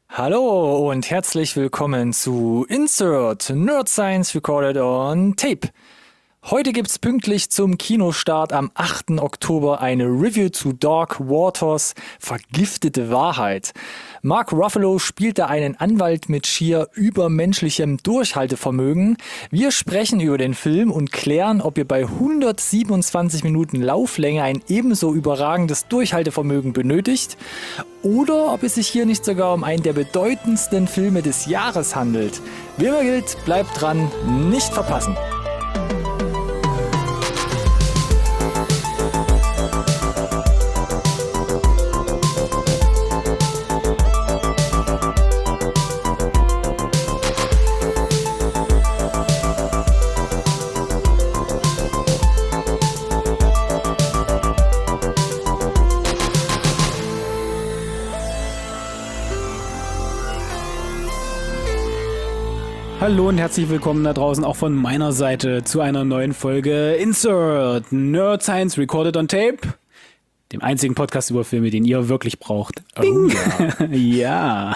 Hallo und herzlich willkommen zu Insert Nerd Science Recorded on Tape. Heute gibt's pünktlich zum Kinostart am 8. Oktober eine Review zu Dark Waters, Vergiftete Wahrheit. Mark Ruffalo spielt da einen Anwalt mit schier übermenschlichem Durchhaltevermögen. Wir sprechen über den Film und klären, ob ihr bei 127 Minuten Lauflänge ein ebenso überragendes Durchhaltevermögen benötigt oder ob es sich hier nicht sogar um einen der bedeutendsten Filme des Jahres handelt. Wie immer gilt, bleibt dran, nicht verpassen. Hallo und herzlich willkommen da draußen auch von meiner Seite zu einer neuen Folge Insert Nerd Science Recorded on Tape, dem einzigen Podcast über Filme, den ihr wirklich braucht. Oh, ja.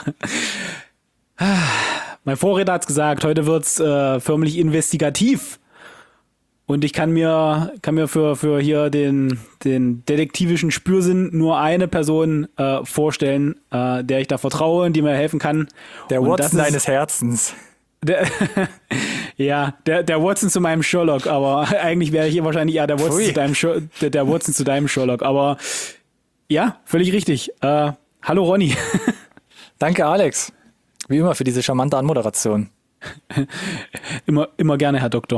Mein Vorredner hat's gesagt, heute wird's förmlich investigativ. Und ich kann mir für hier den detektivischen Spürsinn nur eine Person vorstellen, der ich da vertraue und die mir helfen kann. Der Watson deines Herzens. Der Watson zu meinem Sherlock, aber eigentlich wäre hier wahrscheinlich eher der Watson zu deinem Sherlock, aber ja, völlig richtig. Hallo Ronny. Danke Alex, wie immer für diese charmante Anmoderation. Immer gerne, Herr Doktor.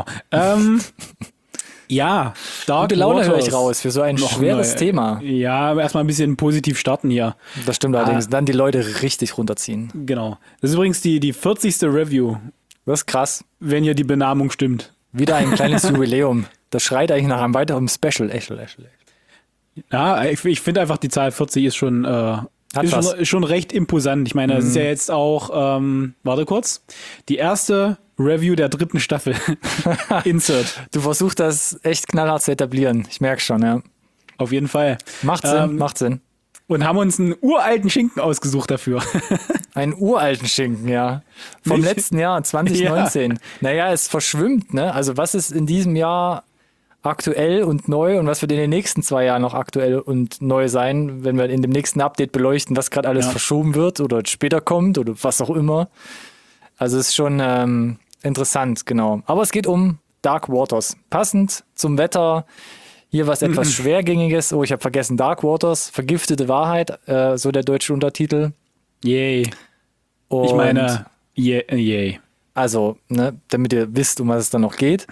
Ja, Dark Gute Laune Waters höre ich raus für so ein schweres Thema. Ja, erstmal ein bisschen positiv starten hier. Das stimmt allerdings, dann die Leute richtig runterziehen. Genau. Das ist übrigens die 40. Review. Das ist krass. Wenn hier die Benamung stimmt. Wieder ein kleines Jubiläum. Das schreit eigentlich nach einem weiteren Special. Echt. Ja, ich finde einfach, die Zahl 40 ist schon schon recht imposant. Ich meine, das ist ja jetzt auch, warte kurz, die erste Review der 3. Staffel. Insert. Du versuchst das echt knallhart zu etablieren. Ich merke schon, ja. Auf jeden Fall. Macht Sinn. Und haben uns einen uralten Schinken ausgesucht dafür. Einen uralten Schinken, ja. Vom letzten Jahr, 2019. Ja. Naja, es verschwimmt, ne? Also was ist in diesem Jahr aktuell und neu und was wird in den nächsten 2 Jahren noch aktuell und neu sein, wenn wir in dem nächsten Update beleuchten, was gerade alles verschoben wird oder später kommt oder was auch immer. Also es ist schon interessant, genau. Aber es geht um Dark Waters. Passend zum Wetter. Hier was etwas Schwergängiges. Oh, ich habe vergessen. Dark Waters, Vergiftete Wahrheit, so der deutsche Untertitel. Yay. Und ich meine, yay. Also, ne, damit ihr wisst, um was es dann noch geht.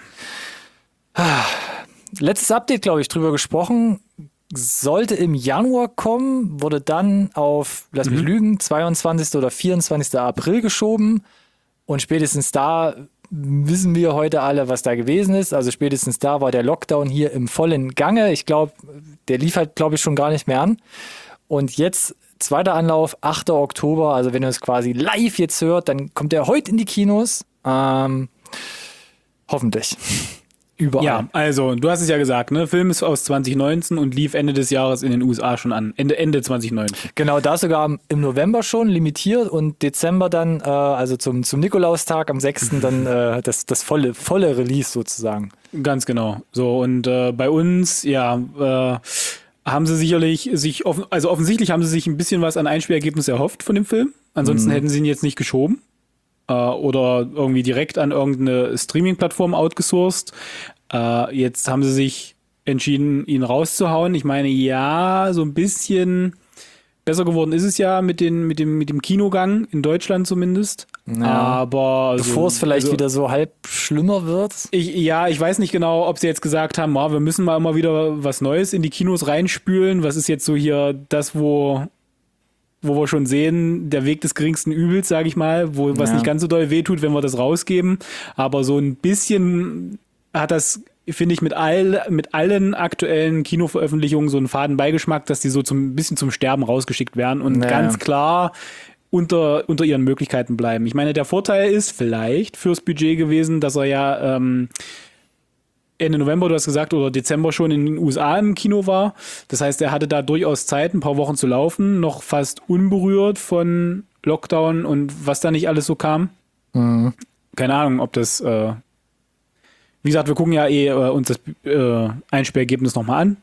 Letztes Update, glaube ich, drüber gesprochen. Sollte im Januar kommen, wurde dann auf, lass mich lügen, 22. oder 24. April geschoben. Und spätestens da wissen wir heute alle, was da gewesen ist. Also spätestens da war der Lockdown hier im vollen Gange. Ich glaube, der lief halt, glaube ich, schon gar nicht mehr an. Und jetzt, zweiter Anlauf, 8. Oktober. Also wenn ihr es quasi live jetzt hört, dann kommt er heute in die Kinos. Hoffentlich. Überall. Ja, also du hast es ja gesagt, ne? Film ist aus 2019 und lief Ende des Jahres in den USA schon an. Ende 2019. Genau, da sogar im November schon limitiert und Dezember dann, also zum Nikolaustag am 6. dann das volle Release sozusagen. Ganz genau. So, und bei uns, haben sie sicherlich offensichtlich haben sie sich ein bisschen was an Einspielergebnis erhofft von dem Film. Ansonsten hätten sie ihn jetzt nicht geschoben. Oder irgendwie direkt an irgendeine Streaming-Plattform outgesourced. Jetzt haben sie sich entschieden, ihn rauszuhauen. Ich meine, ja, so ein bisschen besser geworden ist es ja mit dem Kinogang, in Deutschland zumindest. Ja, aber bevor es vielleicht wieder so halb schlimmer wird. Ich weiß nicht genau, ob sie jetzt gesagt haben, wir müssen mal immer wieder was Neues in die Kinos reinspülen. Was ist jetzt so hier das, wo wir schon sehen, der Weg des geringsten Übels, sage ich mal, was nicht ganz so doll wehtut, wenn wir das rausgeben. Aber so ein bisschen hat das, finde ich, mit allen aktuellen Kinoveröffentlichungen so einen faden Beigeschmack, dass die so ein bisschen zum Sterben rausgeschickt werden und ganz klar unter ihren Möglichkeiten bleiben. Ich meine, der Vorteil ist vielleicht fürs Budget gewesen, dass er ja Ende November, du hast gesagt, oder Dezember schon in den USA im Kino war. Das heißt, er hatte da durchaus Zeit, ein paar Wochen zu laufen, noch fast unberührt von Lockdown und was da nicht alles so kam. Keine Ahnung, ob das, wie gesagt, wir gucken ja uns das Einspielergebnis nochmal an.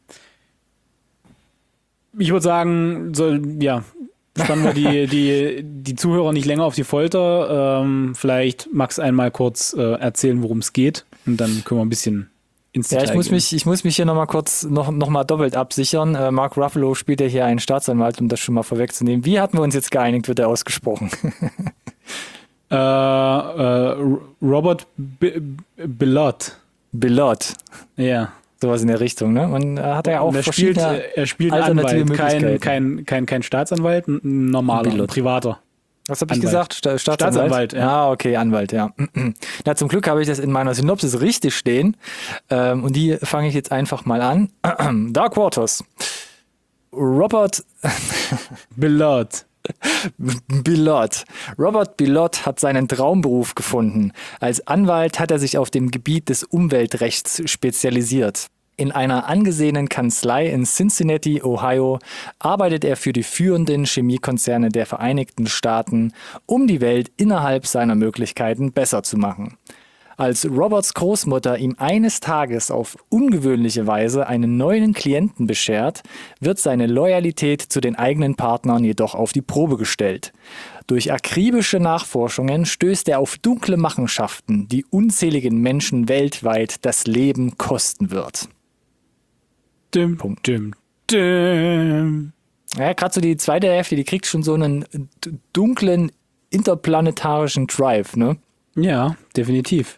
Ich würde sagen, spannen wir die Zuhörer nicht länger auf die Folter. Vielleicht magst du einmal kurz erzählen, worum es geht und dann können wir ein bisschen ins Detail gehen. Ich muss mich hier nochmal kurz noch mal doppelt absichern. Mark Ruffalo spielt ja hier einen Staatsanwalt, um das schon mal vorwegzunehmen. Wie hatten wir uns jetzt geeinigt, wird er ausgesprochen? Robert Bilott. Bilott. Ja. Sowas in der Richtung, ne? Man hat ja auch er spielt einen Anwalt, kein Staatsanwalt, ein normaler, ein privater. Was habe ich gesagt? Staatsanwalt, ja. Ah, okay, Anwalt, ja. Na, zum Glück habe ich das in meiner Synopsis richtig stehen. Und die fange ich jetzt einfach mal an. Dark Waters. Robert Bilott. Robert Bilott hat seinen Traumberuf gefunden. Als Anwalt hat er sich auf dem Gebiet des Umweltrechts spezialisiert. In einer angesehenen Kanzlei in Cincinnati, Ohio, arbeitet er für die führenden Chemiekonzerne der Vereinigten Staaten, um die Welt innerhalb seiner Möglichkeiten besser zu machen. Als Roberts Großmutter ihm eines Tages auf ungewöhnliche Weise einen neuen Klienten beschert, wird seine Loyalität zu den eigenen Partnern jedoch auf die Probe gestellt. Durch akribische Nachforschungen stößt er auf dunkle Machenschaften, die unzähligen Menschen weltweit das Leben kosten wird. Ja, gerade so die zweite Hälfte, die kriegt schon so einen dunklen interplanetarischen Drive, ne? Ja, definitiv.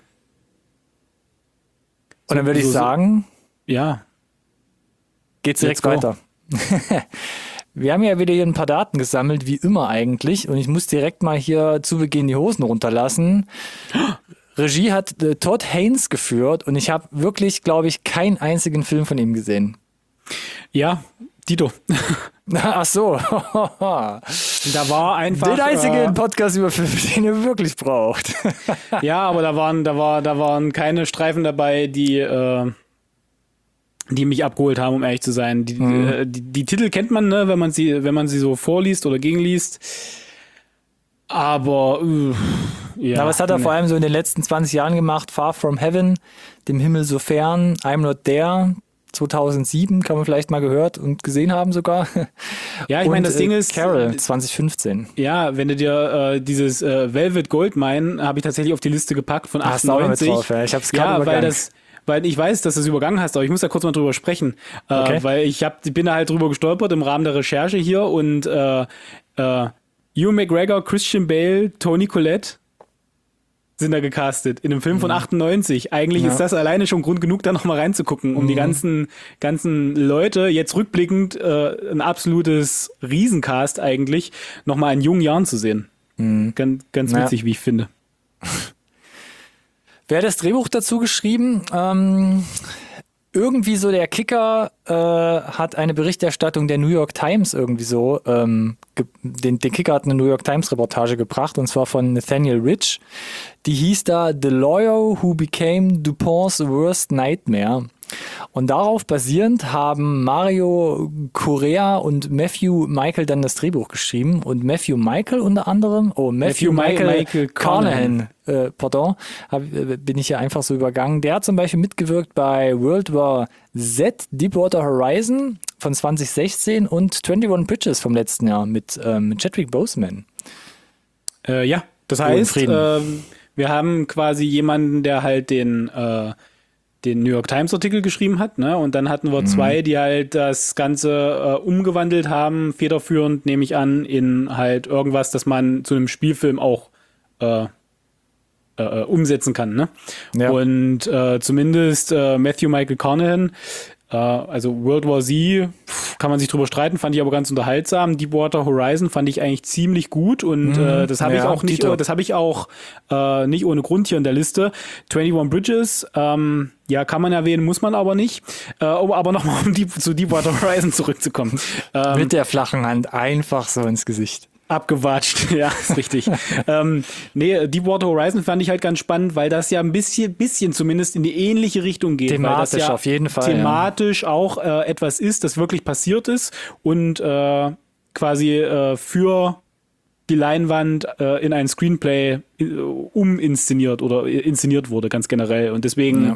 Und dann würde ich sagen, ja, geht's direkt weiter. Wir haben ja wieder hier ein paar Daten gesammelt, wie immer eigentlich. Und ich muss direkt mal hier zu Beginn die Hosen runterlassen. Regie hat Todd Haynes geführt und ich habe wirklich, glaube ich, keinen einzigen Film von ihm gesehen. Ja, Dito. Ach so. Da war einfach... Den einzigen Podcast über Filme, den ihr wirklich braucht. Ja, aber da waren keine Streifen dabei, die mich abgeholt haben, um ehrlich zu sein. Die Titel kennt man, ne, wenn man sie so vorliest oder gegenliest. Aber ja. Na, was hat er vor allem so in den letzten 20 Jahren gemacht? Far From Heaven, Dem Himmel so fern, I'm Not There, 2007, kann man vielleicht mal gehört und gesehen haben sogar. Ja, ich meine, das Ding ist... Carol, 2015. Ja, wenn du dir dieses Velvet Goldmine habe ich tatsächlich auf die Liste gepackt von 98. Drauf, ja. Ich habe es gerade übergangen. Weil ich weiß, dass du es übergangen hast, aber ich muss da kurz mal drüber sprechen. Okay. Weil ich bin da halt drüber gestolpert im Rahmen der Recherche hier und Ewan McGregor, Christian Bale, Toni Collette sind da gecastet in einem Film von 98. Eigentlich ist das alleine schon Grund genug, da nochmal reinzugucken, um die ganzen Leute, jetzt rückblickend ein absolutes Riesencast eigentlich, nochmal in jungen Jahren zu sehen. Ganz witzig, wie ich finde. Wer hat das Drehbuch dazu geschrieben? Irgendwie so der Kicker hat eine Berichterstattung der New York Times irgendwie so, den Kicker hat eine New York Times Reportage gebracht und zwar von Nathaniel Rich. Die hieß da The Lawyer Who Became DuPont's Worst Nightmare. Und darauf basierend haben Mario Correa und Matthew Michael dann das Drehbuch geschrieben und Matthew Michael unter anderem, Matthew Michael Carnahan, bin ich hier einfach so übergangen. Der hat zum Beispiel mitgewirkt bei World War Z, Deepwater Horizon von 2016 und 21 Bridges vom letzten Jahr mit Chadwick Boseman. Ja, das heißt, wir haben quasi jemanden, der halt den New York Times Artikel geschrieben hat, ne? Und dann hatten wir zwei, die halt das Ganze umgewandelt haben, federführend, nehme ich an, in halt irgendwas, das man zu einem Spielfilm auch umsetzen kann, ne? Ja. Und zumindest Matthew Michael Carnahan, also World War Z, kann man sich drüber streiten, fand ich aber ganz unterhaltsam. Deepwater Horizon fand ich eigentlich ziemlich gut und das habe ich auch nicht, nicht ohne Grund hier in der Liste. 21 Bridges, ja, kann man erwähnen, muss man aber nicht. Aber nochmal, zu Deepwater Horizon zurückzukommen. Mit der flachen Hand einfach so ins Gesicht. Abgewatscht, ja, ist richtig. Deepwater Horizon fand ich halt ganz spannend, weil das ja ein bisschen zumindest in die ähnliche Richtung geht. Thematisch weil das ja auf jeden Fall. Thematisch auch etwas ist, das wirklich passiert ist und quasi für die Leinwand in ein Screenplay uminszeniert oder inszeniert wurde, ganz generell. Und deswegen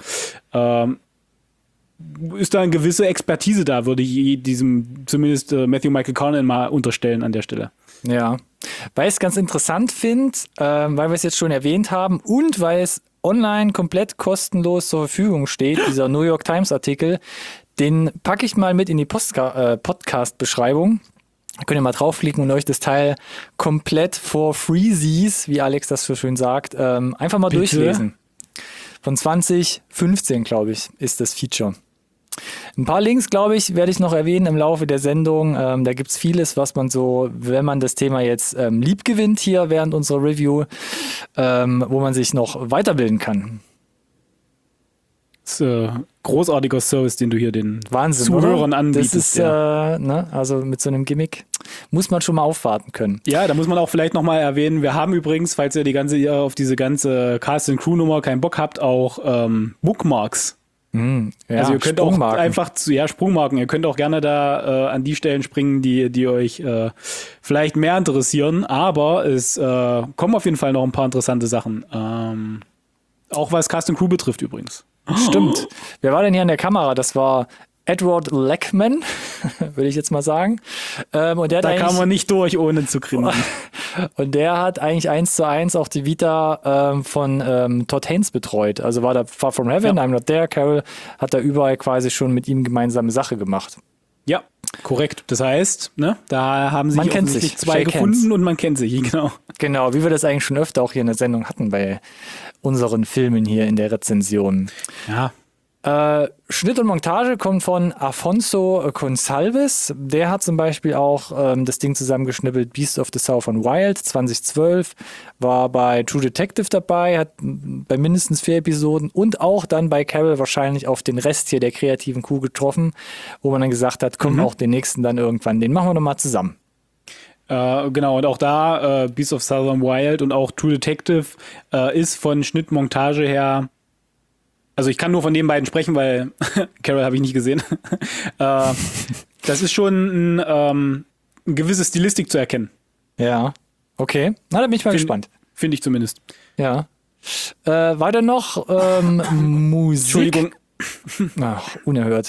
ist da eine gewisse Expertise da, würde ich diesem zumindest Matthew Michael Conlon mal unterstellen an der Stelle. Ja, weil ich es ganz interessant finde, weil wir es jetzt schon erwähnt haben und weil es online komplett kostenlos zur Verfügung steht, dieser New York Times Artikel, den packe ich mal mit in die Podcast-Beschreibung. Da könnt ihr mal draufklicken und euch das Teil komplett for freesies, wie Alex das so schön sagt, einfach mal durchlesen. Von 2015, glaube ich, ist das Feature. Ein paar Links, glaube ich, werde ich noch erwähnen im Laufe der Sendung. Da gibt es vieles, was man so, wenn man das Thema jetzt lieb gewinnt hier während unserer Review, wo man sich noch weiterbilden kann. Das ist großartiger Service, den du hier den Wahnsinn, Zuhörern oder? anbietest. Das ist, also mit so einem Gimmick muss man schon mal aufwarten können. Ja, da muss man auch vielleicht nochmal erwähnen, wir haben übrigens, falls ihr auf diese ganze Cast-and-Crew-Nummer keinen Bock habt, auch Bookmarks. Ja, Also ihr könnt auch einfach Sprungmarken. Ihr könnt auch gerne da an die Stellen springen, die euch vielleicht mehr interessieren. Aber es kommen auf jeden Fall noch ein paar interessante Sachen. Auch was Cast and Crew betrifft übrigens. Stimmt. Wer war denn hier an der Kamera? Das war Edward Leckman, würde ich jetzt mal sagen. Und der da kam man nicht durch, ohne zu grinsen. Und der hat eigentlich 1:1 auch die Vita von Todd Haynes betreut. Also war da Far From Heaven, I'm Not There, Carol hat da überall quasi schon mit ihm gemeinsame Sache gemacht. Ja, korrekt. Das heißt, ne, da haben sich offensichtlich zwei Shake gefunden hands. und man kennt sich, genau. Genau, wie wir das eigentlich schon öfter auch hier in der Sendung hatten bei unseren Filmen hier in der Rezension. Ja. Schnitt und Montage kommt von Afonso Gonçalves. Der hat zum Beispiel auch das Ding zusammengeschnippelt, Beast of the Southern Wild 2012, war bei True Detective dabei, hat bei mindestens 4 Episoden und auch dann bei Carol wahrscheinlich auf den Rest hier der kreativen Kuh getroffen, wo man dann gesagt hat, komm, auch den nächsten dann irgendwann, den machen wir doch mal zusammen. Genau, und auch da Beast of Southern Wild und auch True Detective ist von Schnittmontage her, also ich kann nur von den beiden sprechen, weil Carol habe ich nicht gesehen. Das ist schon eine gewisse Stilistik zu erkennen. Ja, okay. Na, da bin ich mal gespannt. Finde ich zumindest. Ja. Weiter noch Musik. Entschuldigung. Ach, unerhört.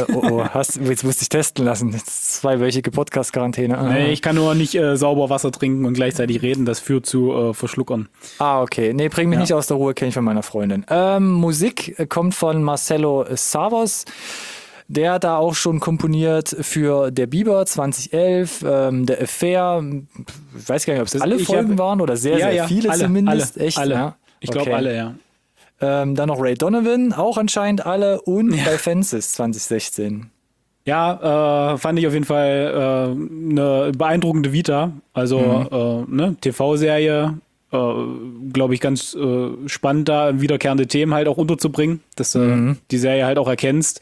Jetzt musste ich testen lassen. Jetzt 2-wöchige Podcast-Quarantäne. Nee, ich kann nur nicht sauber Wasser trinken und gleichzeitig reden. Das führt zu Verschluckern. Okay. Nee, bring mich nicht aus der Ruhe, kenne ich von meiner Freundin. Musik kommt von Marcelo Savos. Der hat da auch schon komponiert für Der Biber 2011, der Affair. Ich weiß gar nicht, ob es alle Folgen waren oder sehr viele alle, zumindest. Alle, echt? alle. Ja? Ich glaube alle, ja. Dann noch Ray Donovan, auch anscheinend alle. Und bei Fences 2016. Ja, fand ich auf jeden Fall eine beeindruckende Vita. Also TV-Serie, glaube ich, ganz spannend da wiederkehrende Themen halt auch unterzubringen, dass du die Serie halt auch erkennst.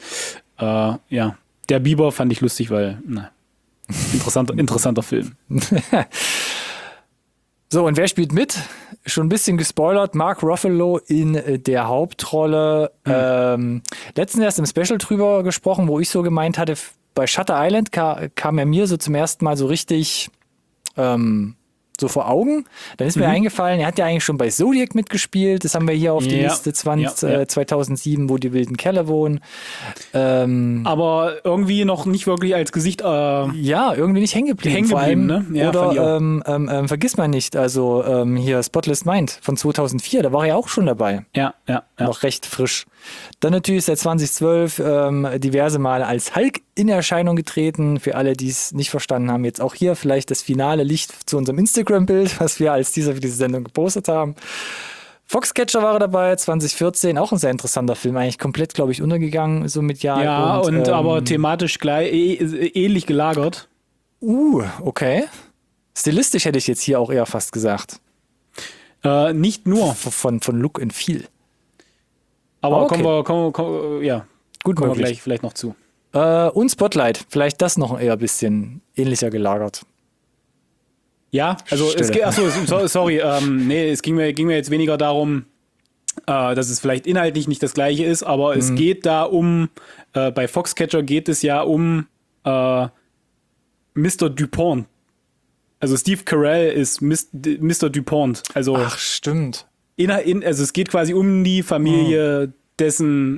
Der Biber fand ich lustig, weil interessanter Film. So, und wer spielt mit? Schon ein bisschen gespoilert. Mark Ruffalo in der Hauptrolle. Letztens erst im Special drüber gesprochen, wo ich so gemeint hatte, bei Shutter Island kam er mir so zum ersten Mal so richtig so vor Augen. Dann ist mir eingefallen, er hat ja eigentlich schon bei Zodiac mitgespielt. Das haben wir hier auf die Liste 2007, wo die wilden Kerle wohnen. Aber irgendwie noch nicht wirklich als Gesicht. Irgendwie nicht hängen geblieben. Vor allem, ne? Ja, oder vergiss mal nicht, also hier Spotless Mind von 2004, da war er auch schon dabei. Ja. Noch recht frisch. Dann natürlich seit 2012 diverse Male als Hulk in Erscheinung getreten. Für alle, die es nicht verstanden haben, jetzt auch hier vielleicht das finale Licht zu unserem Instagram-Bild, was wir als Teaser für diese Sendung gepostet haben. Foxcatcher war er dabei, 2014, auch ein sehr interessanter Film, eigentlich komplett, glaube ich, untergegangen, so medial. Ja, und aber thematisch ähnlich gelagert. Okay. Stilistisch hätte ich jetzt hier auch eher fast gesagt. Nicht nur. Von Look and Feel. Aber okay. kommen wir gleich vielleicht noch zu. Und Spotlight, vielleicht das noch eher ein bisschen ähnlicher gelagert. Ja, also es ging mir jetzt weniger darum, dass es vielleicht inhaltlich nicht das gleiche ist, aber es geht da bei Foxcatcher geht es ja um Mr. Dupont. Also Steve Carell ist Mr. DuPont. Also, Ach, stimmt. also es geht quasi um die Familie, dessen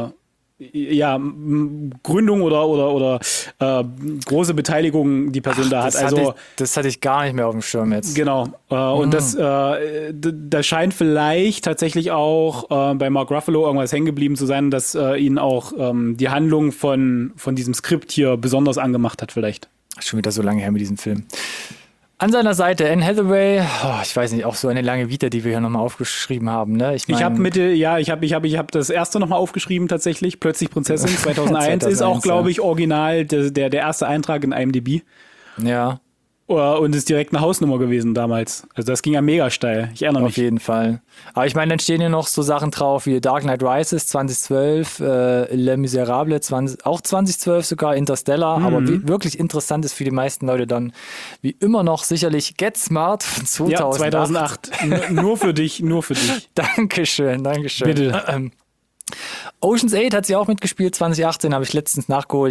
Gründung oder große Beteiligung die Person da hat. Das hatte ich gar nicht mehr auf dem Schirm jetzt. Genau. Und das scheint vielleicht tatsächlich auch bei Mark Ruffalo irgendwas hängen geblieben zu sein, dass ihn auch die Handlung von diesem Skript hier besonders angemacht hat vielleicht. Schon wieder so lange her mit diesem Film. An seiner Seite Anne Hathaway, ich weiß nicht, auch so eine lange Vita, die wir hier nochmal aufgeschrieben haben. Ne? Ich habe das erste nochmal aufgeschrieben tatsächlich, Plötzlich Prinzessin 2001 ist auch, glaube ich, original der erste Eintrag in IMDb. Ja. Und ist direkt eine Hausnummer gewesen damals. Also das ging ja mega steil. Ich erinnere mich. Auf jeden Fall. Aber ich meine, dann stehen hier noch so Sachen drauf wie Dark Knight Rises 2012, Les Miserables auch 2012 sogar, Interstellar. Aber wirklich interessant ist für die meisten Leute dann wie immer noch sicherlich Get Smart von 2008. Ja, 2008. Nur für dich. Dankeschön. Bitte. Ocean's 8 hat sie auch mitgespielt, 2018 habe ich letztens nachgeholt.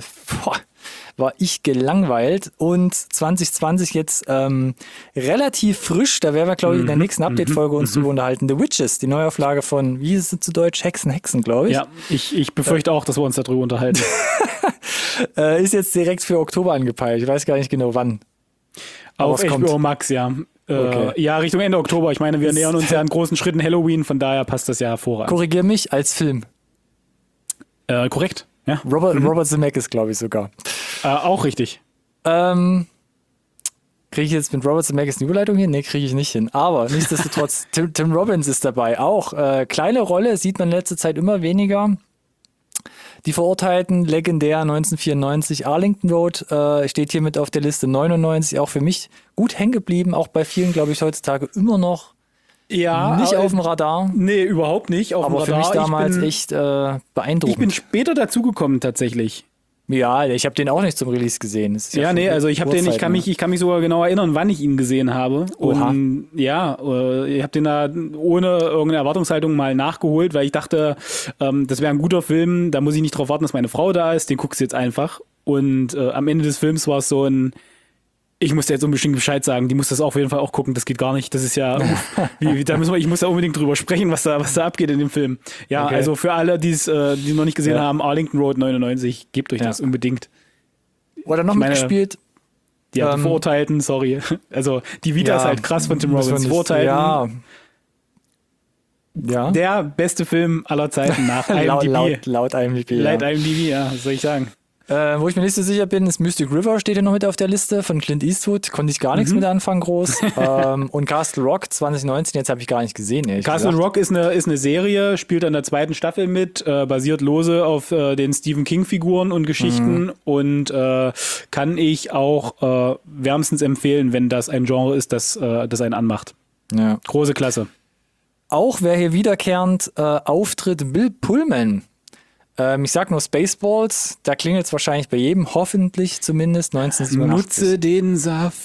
War ich gelangweilt. Und 2020 jetzt relativ frisch, da werden wir, glaube ich, in der nächsten Update-Folge uns drüber unterhalten. The Witches, die Neuauflage von, wie ist es zu Deutsch? Hexen, glaube ich. Ja, ich befürchte auch, dass wir uns darüber unterhalten. Ist jetzt direkt für Oktober angepeilt. Ich weiß gar nicht genau wann. Auf HBO Max, ja. Okay. Ja, Richtung Ende Oktober. Ich meine, wir nähern uns ja an großen Schritten Halloween, von daher passt das ja hervorragend. Korrigier mich, als Film. Korrekt, ja. Robert Zemeckis, glaube ich sogar. Auch richtig. Kriege ich jetzt mit Robert Zemeckis eine Überleitung hin? Nee, kriege ich nicht hin. Aber nichtsdestotrotz, Tim Robbins ist dabei. Auch kleine Rolle, sieht man in letzter Zeit immer weniger. Die Verurteilten, legendär 1994, Arlington Road, steht hier mit auf der Liste 99, auch für mich gut hängen geblieben, auch bei vielen, glaube ich, heutzutage immer noch nicht auf dem Radar. Nee, überhaupt nicht auf dem Radar. Aber für mich damals echt beeindruckend. Ich bin später dazugekommen tatsächlich. Ja, ich habe den auch nicht zum Release gesehen. Also ich kann mich sogar genau erinnern, wann ich ihn gesehen habe. Oha. Und ja, ich habe den da ohne irgendeine Erwartungshaltung mal nachgeholt, weil ich dachte, das wäre ein guter Film, da muss ich nicht drauf warten, dass meine Frau da ist, den guckst du jetzt einfach. Und am Ende des Films war es so ich muss dir jetzt unbedingt Bescheid sagen, die muss das auf jeden Fall auch gucken, das geht gar nicht, das ist ja, ich muss da unbedingt drüber sprechen, was da abgeht in dem Film. Ja, okay. Also für alle, die noch nicht gesehen haben, Arlington Road 99, gebt euch das unbedingt. Oder noch mitgespielt. Ja, die Verurteilten, sorry. Also die Vita ist halt krass von Tim Robbins. Verurteilten. Ja. Der beste Film aller Zeiten nach IMDb. Laut IMDb. Laut IMDb, ja, was soll ich sagen. Wo ich mir nicht so sicher bin, ist Mystic River, steht ja noch mit auf der Liste von Clint Eastwood. Konnte ich gar nichts mit anfangen, groß. Und Castle Rock 2019, jetzt habe ich gar nicht gesehen. Castle Rock ist eine Serie, spielt an der zweiten Staffel mit, basiert lose auf den Stephen King-Figuren und Geschichten und kann ich auch wärmstens empfehlen, wenn das ein Genre ist, das einen anmacht. Ja. Große Klasse. Auch wer hier wiederkehrend auftritt, Bill Pullman. Ich sag nur Spaceballs, da klingelt es wahrscheinlich bei jedem, hoffentlich zumindest, 1987. Nutze den Saft.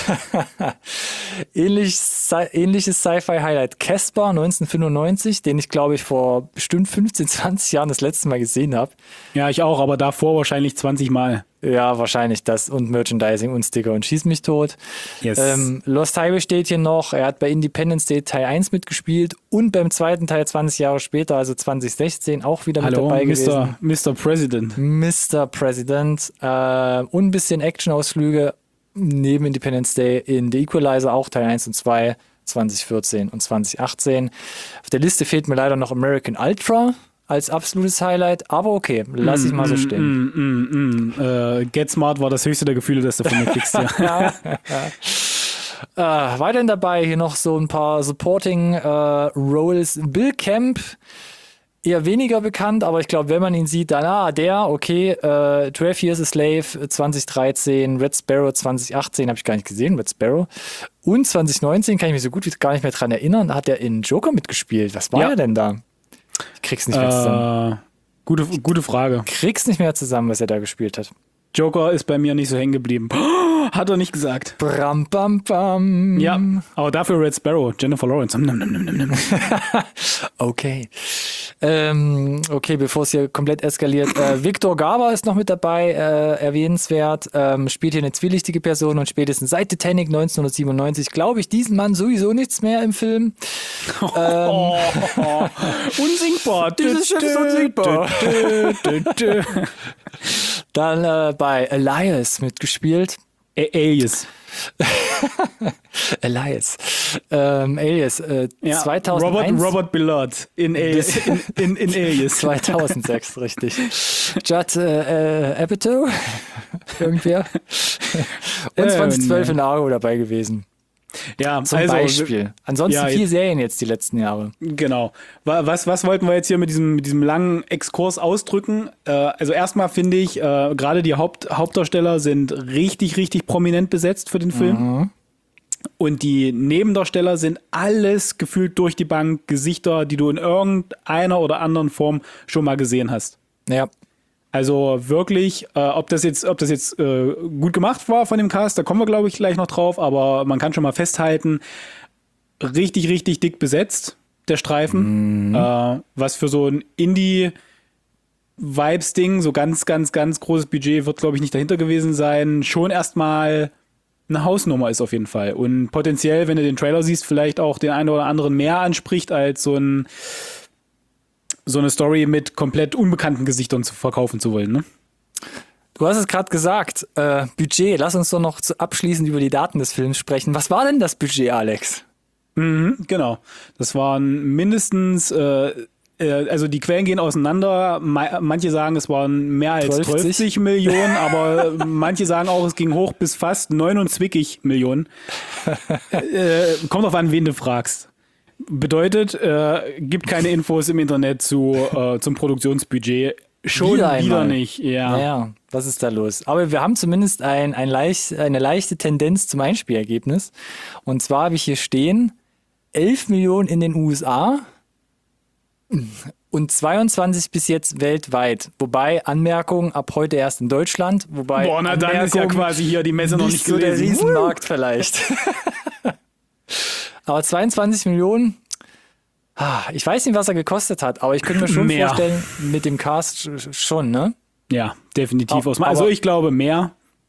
Ähnliches Sci-Fi-Highlight Casper 1995, den ich, glaube ich, vor bestimmt 15, 20 Jahren das letzte Mal gesehen habe. Ja, ich auch, aber davor wahrscheinlich 20 Mal. Ja, wahrscheinlich das und Merchandising und Sticker und Schieß mich tot. Yes. Lost Highway steht hier noch. Er hat bei Independence Day Teil 1 mitgespielt und beim zweiten Teil 20 Jahre später, also 2016, auch wieder mit dabei gewesen. Mr. President. Mr. President. Und ein bisschen Action-Ausflüge neben Independence Day in The Equalizer, auch Teil 1 und 2, 2014 und 2018. Auf der Liste fehlt mir leider noch American Ultra als absolutes Highlight, aber okay, lass ich mal so stehen. Get Smart war das höchste der Gefühle, das du von mir kriegst. Ja. Weiterhin dabei hier noch so ein paar Supporting Roles. Bill Camp, eher weniger bekannt, aber ich glaube, wenn man ihn sieht, dann, 12 Years a Slave 2013, Red Sparrow 2018, habe ich gar nicht gesehen, Red Sparrow. Und 2019 kann ich mich so gut wie gar nicht mehr dran erinnern, hat er in Joker mitgespielt. Was war er denn da? Ich krieg's nicht mehr zusammen. Gute Frage. Krieg's nicht mehr zusammen, was er da gespielt hat. Joker ist bei mir nicht so hängen geblieben. Hat er nicht gesagt. Bram, bam, bam. Ja, aber dafür Red Sparrow, Jennifer Lawrence. Okay. Okay, bevor es hier komplett eskaliert. Victor Garber ist noch mit dabei, erwähnenswert. Spielt hier eine zwielichtige Person und spätestens seit Titanic 1997 glaube ich diesen Mann sowieso nichts mehr im Film. Unsingbar. Dieses Schiff ist unsinkbar. Dann bei Elias mitgespielt. Alias. Alias. 2001. Robert Billard in Alias. 2006, richtig. Judd Apatow, irgendwer. Und 2012 in Argo dabei gewesen. Ja, Zum Beispiel. Ansonsten ja, 4 Serien jetzt die letzten Jahre. Genau. Was wollten wir jetzt hier mit diesem langen Exkurs ausdrücken? Also erstmal finde ich, gerade die Hauptdarsteller sind richtig, richtig prominent besetzt für den Film. Mhm. Und die Nebendarsteller sind alles gefühlt durch die Bank Gesichter, die du in irgendeiner oder anderen Form schon mal gesehen hast. Ja. Also wirklich, ob das jetzt gut gemacht war von dem Cast, da kommen wir, glaube ich, gleich noch drauf, aber man kann schon mal festhalten, richtig, richtig dick besetzt, der Streifen. Was für so ein Indie-Vibes-Ding, so ganz, ganz, ganz großes Budget wird, glaube ich, nicht dahinter gewesen sein. Schon erstmal eine Hausnummer ist auf jeden Fall. Und potenziell, wenn du den Trailer siehst, vielleicht auch den einen oder anderen mehr anspricht, als so eine Story mit komplett unbekannten Gesichtern zu verkaufen zu wollen, ne? Du hast es gerade gesagt, Budget. Lass uns doch noch abschließend über die Daten des Films sprechen. Was war denn das Budget, Alex? Genau. Das waren mindestens, also die Quellen gehen auseinander. Manche sagen, es waren mehr als 12 Millionen, aber manche sagen auch, es ging hoch bis fast 29 Millionen. Kommt drauf an, wen du fragst. Bedeutet, gibt keine Infos im Internet zum Produktionsbudget. Schon wieder nicht. Ja. Naja, was ist da los? Aber wir haben zumindest eine leichte Tendenz zum Einspielergebnis. Und zwar habe ich hier stehen, 11 Millionen in den USA und 22 bis jetzt weltweit. Wobei, Anmerkung, ab heute erst in Deutschland. Wobei, boah, na dann ist ja quasi hier die Messe noch nicht so gelesen. Der Riesenmarkt vielleicht. Aber 22 Millionen, ich weiß nicht, was er gekostet hat, aber ich könnte mir schon vorstellen, mit dem Cast schon, ne? Ja, definitiv. Also ich glaube mehr.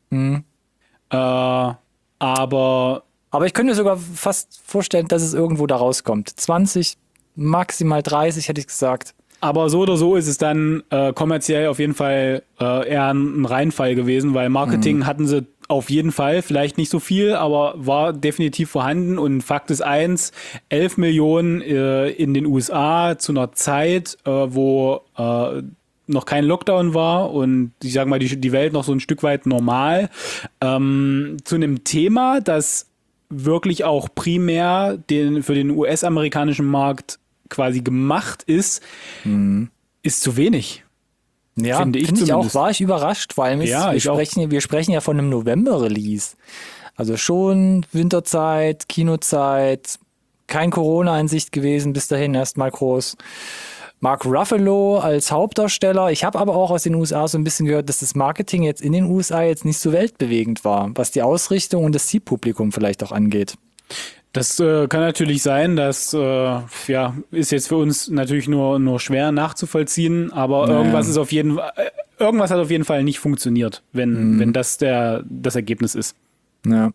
Aber ich könnte mir sogar fast vorstellen, dass es irgendwo da rauskommt. 20, maximal 30, hätte ich gesagt. Aber so oder so ist es dann kommerziell auf jeden Fall eher ein Reinfall gewesen, weil Marketing hatten sie auf jeden Fall, vielleicht nicht so viel, aber war definitiv vorhanden. Und Fakt ist 11 Millionen in den USA zu einer Zeit, wo noch kein Lockdown war und ich sage mal, die Welt noch so ein Stück weit normal, zu einem Thema, das wirklich auch primär für den US-amerikanischen Markt quasi gemacht ist, ist zu wenig. Ja, finde ich auch, war ich überrascht, weil wir sprechen ja von einem November-Release. Also schon Winterzeit, Kinozeit, kein Corona in Sicht gewesen, bis dahin erstmal groß. Mark Ruffalo als Hauptdarsteller. Ich habe aber auch aus den USA so ein bisschen gehört, dass das Marketing jetzt in den USA jetzt nicht so weltbewegend war, was die Ausrichtung und das Zielpublikum vielleicht auch angeht. Das kann natürlich sein, das ist jetzt für uns natürlich nur schwer nachzuvollziehen, aber irgendwas hat auf jeden Fall nicht funktioniert, wenn das das Ergebnis ist. Ja.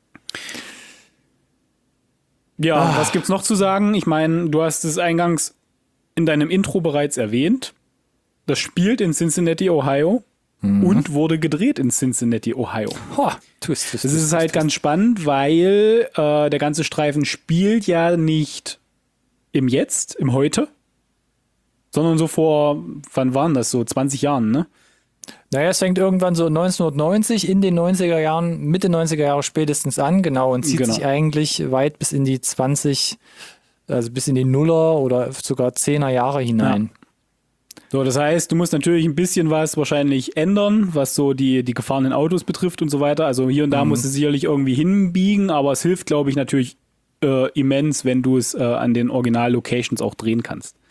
Ja, was gibt's noch zu sagen? Ich meine, du hast es eingangs in deinem Intro bereits erwähnt. Das spielt in Cincinnati, Ohio. Und wurde gedreht in Cincinnati, Ohio. Das ist halt ganz spannend, weil der ganze Streifen spielt ja nicht im Jetzt, im Heute, sondern so wann waren das, so 20 Jahren, ne? Naja, es fängt irgendwann so 1990 in den 90er Jahren, Mitte 90er Jahre spätestens an, genau, und zieht sich eigentlich weit bis in die 20, also bis in die Nuller oder sogar 10er Jahre hinein. Ja. So, das heißt, du musst natürlich ein bisschen was wahrscheinlich ändern, was so die gefahrenen Autos betrifft und so weiter. Also hier und da musst du sicherlich irgendwie hinbiegen, aber es hilft, glaube ich, natürlich immens, wenn du es an den Original-Locations auch drehen kannst.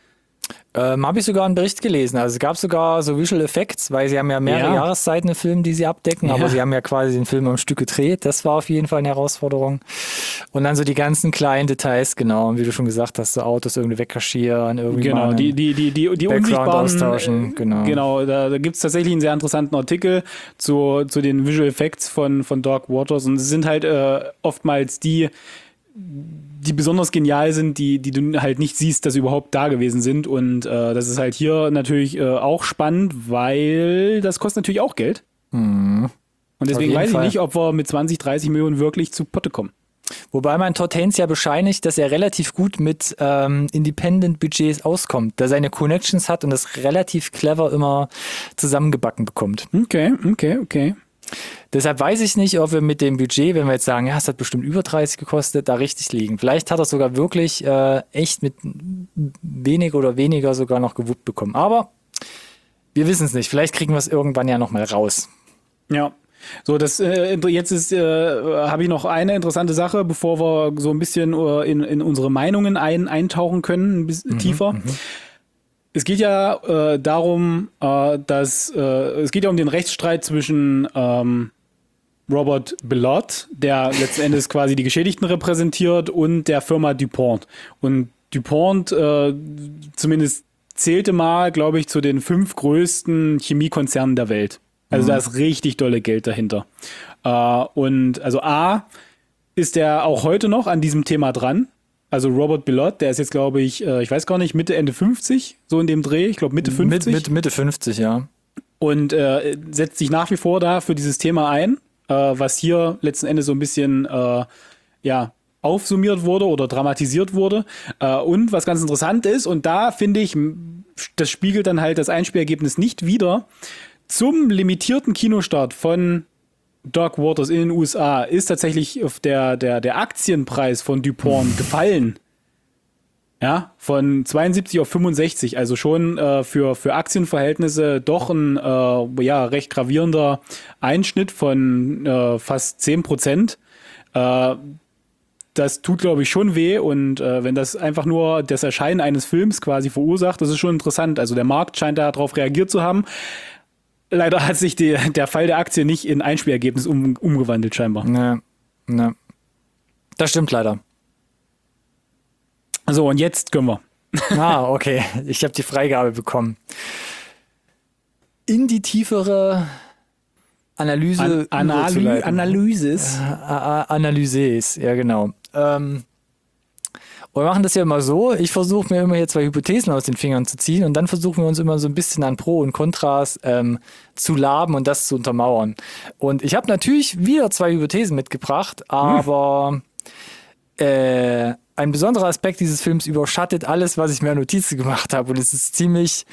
Habe ich sogar einen Bericht gelesen. Also es gab sogar so Visual Effects, weil sie haben ja mehrere Jahreszeiten im Film, die sie abdecken, aber sie haben ja quasi den Film am Stück gedreht. Das war auf jeden Fall eine Herausforderung. Und dann so die ganzen kleinen Details, genau, wie du schon gesagt hast, so Autos irgendwie wegkaschieren, irgendwie genau, mal die Background unsichtbaren austauschen, genau. Da gibt es tatsächlich einen sehr interessanten Artikel zu den Visual Effects von Dark Waters und es sind halt oftmals die besonders genial sind, die du halt nicht siehst, dass sie überhaupt da gewesen sind. Und das ist halt hier natürlich auch spannend, weil das kostet natürlich auch Geld. Und deswegen weiß ich nicht, ob wir mit 20, 30 Millionen wirklich zu Potte kommen. Wobei man Todd Haynes ja bescheinigt, dass er relativ gut mit Independent-Budgets auskommt, da er seine Connections hat und das relativ clever immer zusammengebacken bekommt. Okay. Deshalb weiß ich nicht, ob wir mit dem Budget, wenn wir jetzt sagen, ja, es hat bestimmt über 30 gekostet, da richtig liegen. Vielleicht hat er sogar wirklich echt mit wenig oder weniger sogar noch gewuppt bekommen. Aber wir wissen es nicht. Vielleicht kriegen wir es irgendwann ja nochmal raus. Ja. So, jetzt habe ich noch eine interessante Sache, bevor wir so ein bisschen in unsere Meinungen eintauchen können, ein bisschen tiefer. Es geht ja darum, es geht ja um den Rechtsstreit zwischen Robert Bellot, der letzten Endes quasi die Geschädigten repräsentiert, und der Firma DuPont. Und DuPont zumindest zählte mal, glaube ich, zu den 5 größten Chemiekonzernen der Welt. Also da ist richtig dolle Geld dahinter. Und also A, ist er auch heute noch an diesem Thema dran. Also Robert Bellot, der ist jetzt, glaube ich, ich weiß gar nicht, Mitte, Ende 50, so in dem Dreh. Ich glaube Mitte 50. Mitte 50, ja. Und setzt sich nach wie vor da für dieses Thema ein, was hier letzten Endes so ein bisschen aufsummiert wurde oder dramatisiert wurde. Und was ganz interessant ist, und da finde ich, das spiegelt dann halt das Einspielergebnis nicht wider, zum limitierten Kinostart von Dark Waters in den USA ist tatsächlich der Aktienpreis von DuPont gefallen. Ja, von 72 auf 65, also schon für Aktienverhältnisse doch ein recht gravierender Einschnitt von fast 10%. Das tut, glaube ich, schon weh, und wenn das einfach nur das Erscheinen eines Films quasi verursacht, das ist schon interessant. Also der Markt scheint darauf reagiert zu haben. Leider hat sich der Fall der Aktie nicht in Einspielergebnis umgewandelt, scheinbar. Ne. Das stimmt leider. So, und jetzt können wir. Okay. Ich habe die Freigabe bekommen. In die tiefere Analyse. Analysis. Analyses, ja genau. Und wir machen das ja immer so, ich versuche mir immer hier 2 Hypothesen aus den Fingern zu ziehen und dann versuchen wir uns immer so ein bisschen an Pro und Kontras zu laben und das zu untermauern. Und ich habe natürlich wieder 2 Hypothesen mitgebracht, aber ein besonderer Aspekt dieses Films überschattet alles, was ich mir an Notizen gemacht habe, und es ist ziemlich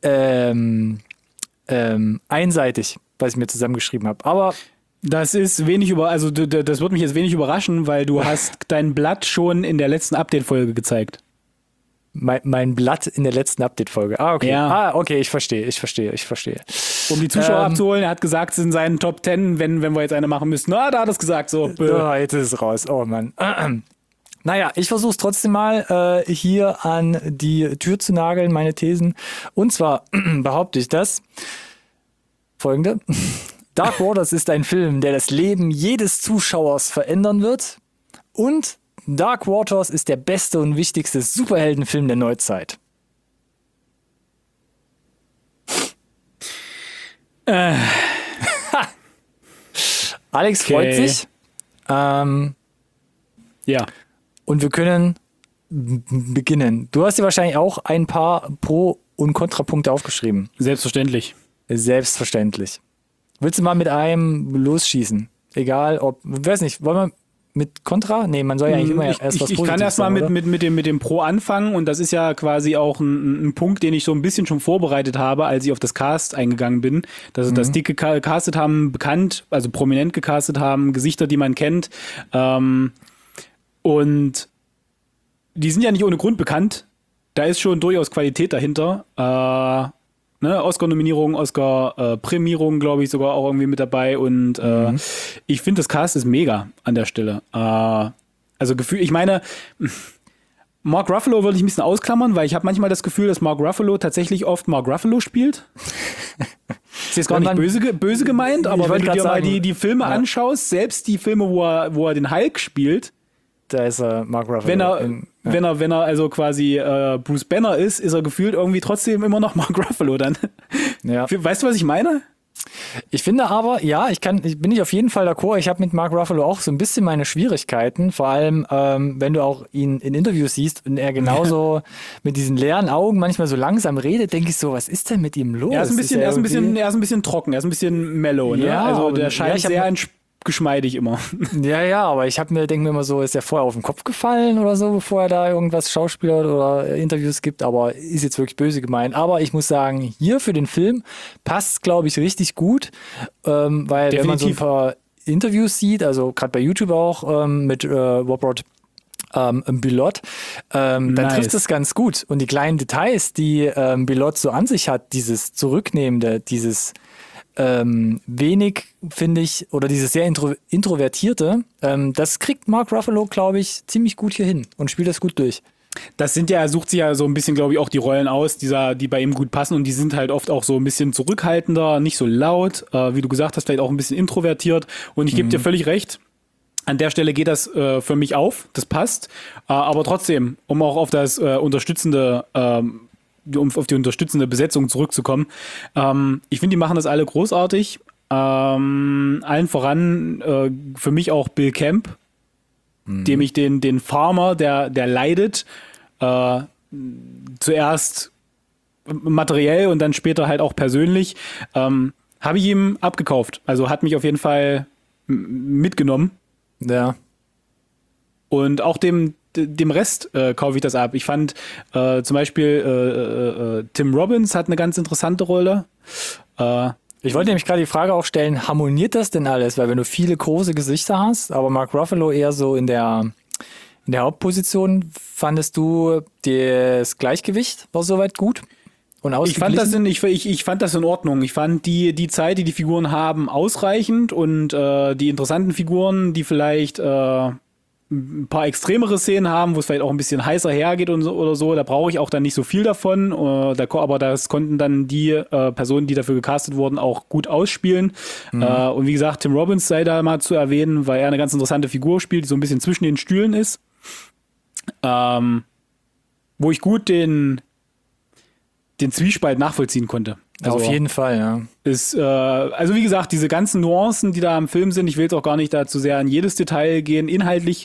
einseitig, was ich mir zusammengeschrieben habe. Aber das ist das wird mich jetzt wenig überraschen, weil du hast dein Blatt schon in der letzten Update-Folge gezeigt. Mein Blatt in der letzten Update-Folge. Okay. Ja. Okay, ich verstehe. Um die Zuschauer abzuholen, er hat gesagt, es sind seinen Top 10, wenn wir jetzt eine machen müssten. Da hat er es gesagt. So. Jetzt ist es raus. Oh Mann. Naja, ich versuche es trotzdem mal hier an die Tür zu nageln, meine Thesen. Und zwar behaupte ich das folgende. Dark Waters ist ein Film, der das Leben jedes Zuschauers verändern wird. Und Dark Waters ist der beste und wichtigste Superheldenfilm der Neuzeit. Alex freut sich. Ja. Und wir können beginnen. Du hast dir wahrscheinlich auch ein paar Pro- und Kontrapunkte aufgeschrieben. Selbstverständlich. Willst du mal mit einem losschießen? Egal, weiß nicht, wollen wir mit Kontra? Nee, man soll ja eigentlich immer erst was Positives. Ich kann erstmal mit dem Pro anfangen, und das ist ja quasi auch ein Punkt, den ich so ein bisschen schon vorbereitet habe, als ich auf das Cast eingegangen bin. Dass die gecastet haben, also prominent gecastet haben, Gesichter, die man kennt. Und die sind ja nicht ohne Grund bekannt. Da ist schon durchaus Qualität dahinter. Oscar-Nominierung, Oscar-Prämierung, glaube ich, sogar auch irgendwie mit dabei. Und ich finde, das Cast ist mega an der Stelle. Also Gefühl, ich meine, Mark Ruffalo würde ich ein bisschen ausklammern, weil ich habe manchmal das Gefühl, dass Mark Ruffalo tatsächlich oft Mark Ruffalo spielt. Ist jetzt gar nicht böse gemeint, aber wenn du dir mal die Filme anschaust, selbst die Filme, wo er den Hulk spielt, da ist er Mark Ruffalo. Wenn er also quasi Bruce Banner ist er gefühlt irgendwie trotzdem immer noch Mark Ruffalo dann. Ja. Weißt du, was ich meine? Ich finde aber, ja, bin ich auf jeden Fall d'accord. Ich habe mit Mark Ruffalo auch so ein bisschen meine Schwierigkeiten, vor allem, wenn du auch ihn in Interviews siehst und er genauso mit diesen leeren Augen manchmal so langsam redet, denke ich so, was ist denn mit ihm los? Er ist ein bisschen trocken, er ist ein bisschen mellow, ne? Ja, also der scheint sehr geschmeidig immer. Ja, aber ich denke mir immer so, ist er vorher auf den Kopf gefallen oder so, bevor er da irgendwas schauspielert oder Interviews gibt, aber ist jetzt wirklich böse gemeint. Aber ich muss sagen, hier für den Film passt, glaube ich, richtig gut, weil Definitiv. Wenn man so ein paar Interviews sieht, also gerade bei YouTube auch mit Robert Bilott, dann trifft es ganz gut. Und die kleinen Details, die Bilott so an sich hat, dieses Zurücknehmende, dieses wenig, finde ich, oder dieses sehr introvertierte, das kriegt Mark Ruffalo, glaube ich, ziemlich gut hier hin und spielt das gut durch. Er sucht sich ja so ein bisschen, glaube ich, auch die Rollen aus, die bei ihm gut passen und die sind halt oft auch so ein bisschen zurückhaltender, nicht so laut, wie du gesagt hast, vielleicht auch ein bisschen introvertiert und ich gebe dir völlig recht. An der Stelle geht das für mich auf, das passt, aber trotzdem, um auch auf das unterstützende auf die unterstützende Besetzung zurückzukommen. Ich finde, die machen das alle großartig. Allen voran für mich auch Bill Camp, dem ich den Farmer, der leidet, zuerst materiell und dann später halt auch persönlich, habe ich ihm abgekauft. Also hat mich auf jeden Fall mitgenommen. Ja. Und auch dem Rest kaufe ich das ab. Ich fand zum Beispiel Tim Robbins hat eine ganz interessante Rolle. Ich wollte nämlich gerade die Frage auch stellen, harmoniert das denn alles? Weil wenn du viele große Gesichter hast, aber Mark Ruffalo eher so in der Hauptposition, fandest du das Gleichgewicht war soweit gut? Und ich fand das in Ordnung. Ich fand die Zeit, die Figuren haben, ausreichend und die interessanten Figuren, die vielleicht ein paar extremere Szenen haben, wo es vielleicht auch ein bisschen heißer hergeht und so, oder so, da brauche ich auch dann nicht so viel davon, aber das konnten dann die Personen, die dafür gecastet wurden, auch gut ausspielen. Und wie gesagt, Tim Robbins sei da mal zu erwähnen, weil er eine ganz interessante Figur spielt, die so ein bisschen zwischen den Stühlen ist, wo ich gut den Zwiespalt nachvollziehen konnte. Also auf jeden Fall, ja. Also wie gesagt, diese ganzen Nuancen, die da im Film sind, ich will jetzt auch gar nicht da zu sehr in jedes Detail gehen, inhaltlich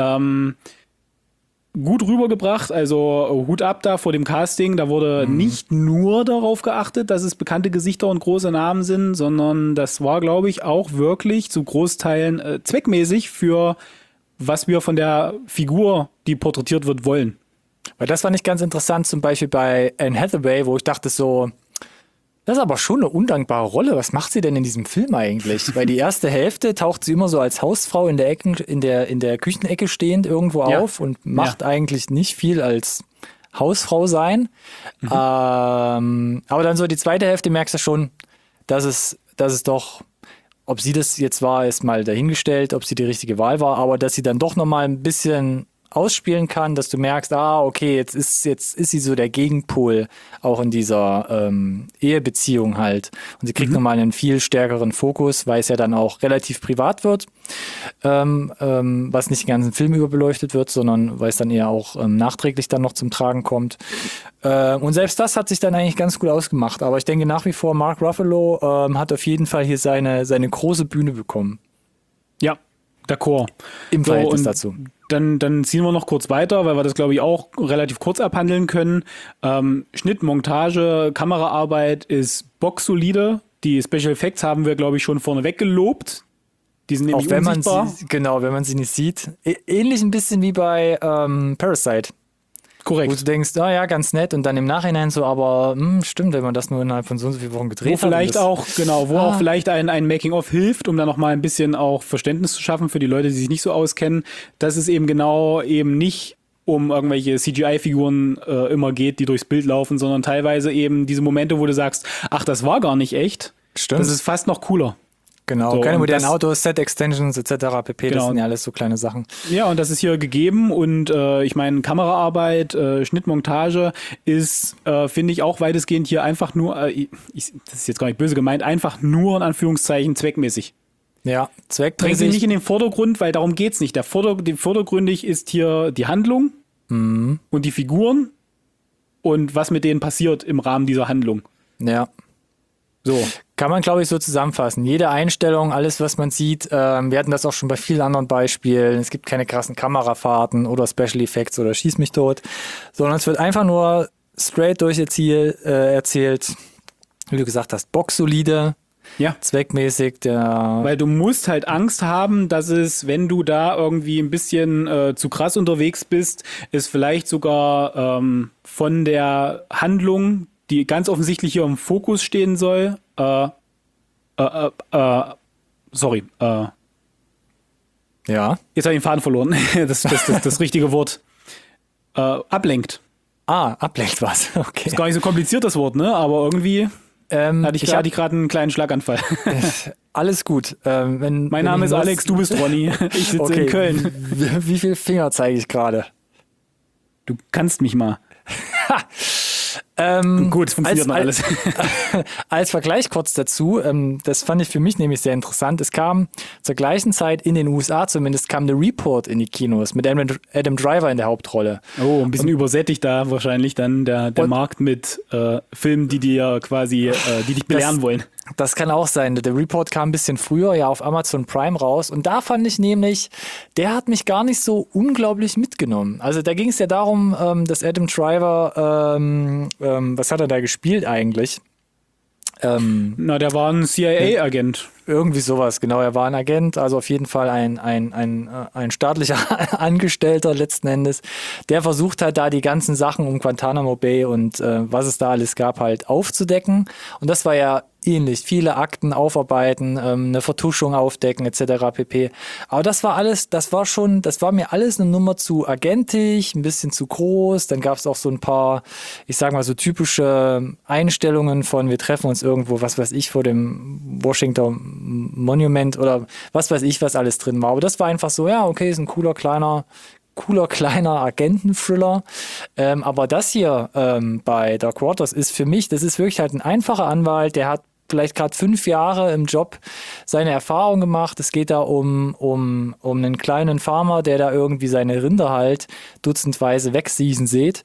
gut rübergebracht, also Hut ab da vor dem Casting, da wurde nicht nur darauf geachtet, dass es bekannte Gesichter und große Namen sind, sondern das war, glaube ich, auch wirklich zu Großteilen zweckmäßig für was wir von der Figur, die porträtiert wird, wollen. Weil das fand ich ganz interessant, zum Beispiel bei Anne Hathaway, wo ich dachte so, das ist aber schon eine undankbare Rolle. Was macht sie denn in diesem Film eigentlich? Weil die erste Hälfte taucht sie immer so als Hausfrau in der Küchenecke stehend irgendwo auf und macht eigentlich nicht viel als Hausfrau sein. Aber dann so die zweite Hälfte merkst du schon, dass es doch, ob sie das jetzt war, ist mal dahingestellt, ob sie die richtige Wahl war, aber dass sie dann doch nochmal ein bisschen ausspielen kann, dass du merkst, okay, jetzt ist sie so der Gegenpol auch in dieser Ehebeziehung halt. Und sie kriegt nochmal einen viel stärkeren Fokus, weil es ja dann auch relativ privat wird, was nicht den ganzen Film über beleuchtet wird, sondern weil es dann eher auch nachträglich dann noch zum Tragen kommt. Und selbst das hat sich dann eigentlich ganz gut ausgemacht. Aber ich denke nach wie vor, Mark Ruffalo hat auf jeden Fall hier seine große Bühne bekommen. Ja, d'accord. Im Verhältnis dazu. Dann ziehen wir noch kurz weiter, weil wir das, glaube ich, auch relativ kurz abhandeln können. Schnitt, Montage, Kameraarbeit ist boxsolide. Die Special Effects haben wir, glaube ich, schon vorneweg gelobt. Die sind nämlich unsichtbar. Wenn man sie nicht sieht. Ähnlich ein bisschen wie bei Parasite. Korrekt. Wo du denkst, ganz nett und dann im Nachhinein so, aber stimmt, wenn man das nur innerhalb von so und so vielen Wochen gedreht hat. Auch vielleicht ein Making-of hilft, um da nochmal ein bisschen auch Verständnis zu schaffen für die Leute, die sich nicht so auskennen, dass es eben nicht um irgendwelche CGI-Figuren immer geht, die durchs Bild laufen, sondern teilweise eben diese Momente, wo du sagst, ach, das war gar nicht echt. Stimmt. Das ist fast noch cooler. Genau, So, keine und modernen das- Autos, Set-Extensions etc. pp. Das Genau. sind ja alles so kleine Sachen. Ja, und das ist hier gegeben und ich meine, Kameraarbeit, Schnittmontage ist, finde ich, auch weitestgehend hier einfach nur, das ist jetzt gar nicht böse gemeint, einfach nur in Anführungszeichen zweckmäßig. Ja, Drängen Sie zweckmäßig. nicht in den Vordergrund, weil darum geht's nicht. Vordergründig ist hier die Handlung und die Figuren und was mit denen passiert im Rahmen dieser Handlung. Ja. So. Kann man, glaube ich, so zusammenfassen. Jede Einstellung, alles, was man sieht, wir hatten das auch schon bei vielen anderen Beispielen. Es gibt keine krassen Kamerafahrten oder Special Effects oder Schieß mich tot, sondern es wird einfach nur straight durch ihr Ziel erzählt. Wie du gesagt hast, boxsolide, Ja. zweckmäßig. Weil du musst halt Angst haben, dass es, wenn du da irgendwie ein bisschen zu krass unterwegs bist, es vielleicht sogar von der Handlung, die ganz offensichtlich hier im Fokus stehen soll, sorry, Ja. jetzt habe ich den Faden verloren, das richtige Wort, ablenkt. Ablenkt was. Okay. Ist gar nicht so kompliziert, das Wort, ne? Aber irgendwie hatte ich gerade einen kleinen Schlaganfall. Alles gut. Mein Name ist Alex, du bist Ronny. Ich sitze in Köln. Wie viel Finger zeige ich gerade? Du kannst mich mal. Gut, funktioniert noch alles. Als Vergleich kurz dazu, das fand ich für mich nämlich sehr interessant. Es kam zur gleichen Zeit in den USA zumindest, kam The Report in die Kinos mit Adam Driver in der Hauptrolle. Oh, ein bisschen übersättigt da wahrscheinlich dann der Markt mit Filmen, die dir quasi, die dich belehren wollen. Das kann auch sein. Der Report kam ein bisschen früher, ja, auf Amazon Prime raus. Und da fand ich nämlich, der hat mich gar nicht so unglaublich mitgenommen. Also da ging es ja darum, dass Adam Driver, was hat er da gespielt eigentlich? Na, der war ein CIA-Agent. Irgendwie sowas, genau. Er war ein Agent, also auf jeden Fall ein staatlicher Angestellter letzten Endes, der versucht hat, da die ganzen Sachen um Guantanamo Bay und was es da alles gab, halt aufzudecken. Und das war ja ähnlich. Viele Akten aufarbeiten, eine Vertuschung aufdecken, etc. pp. Aber das war alles, das war mir alles eine Nummer zu agentisch, ein bisschen zu groß. Dann gab es auch so ein paar, ich sag mal so typische Einstellungen von, wir treffen uns irgendwo, was weiß ich, vor dem Washington Monument oder was weiß ich, was alles drin war. Aber das war einfach so, ja, okay, ist ein cooler kleiner Agenten-Thriller. Aber das hier bei Dark Waters ist für mich, das ist wirklich halt ein einfacher Anwalt, der hat vielleicht gerade 5 Jahre im Job seine Erfahrung gemacht. Es geht da um einen kleinen Farmer, der da irgendwie seine Rinder halt dutzendweise wegsießen sieht.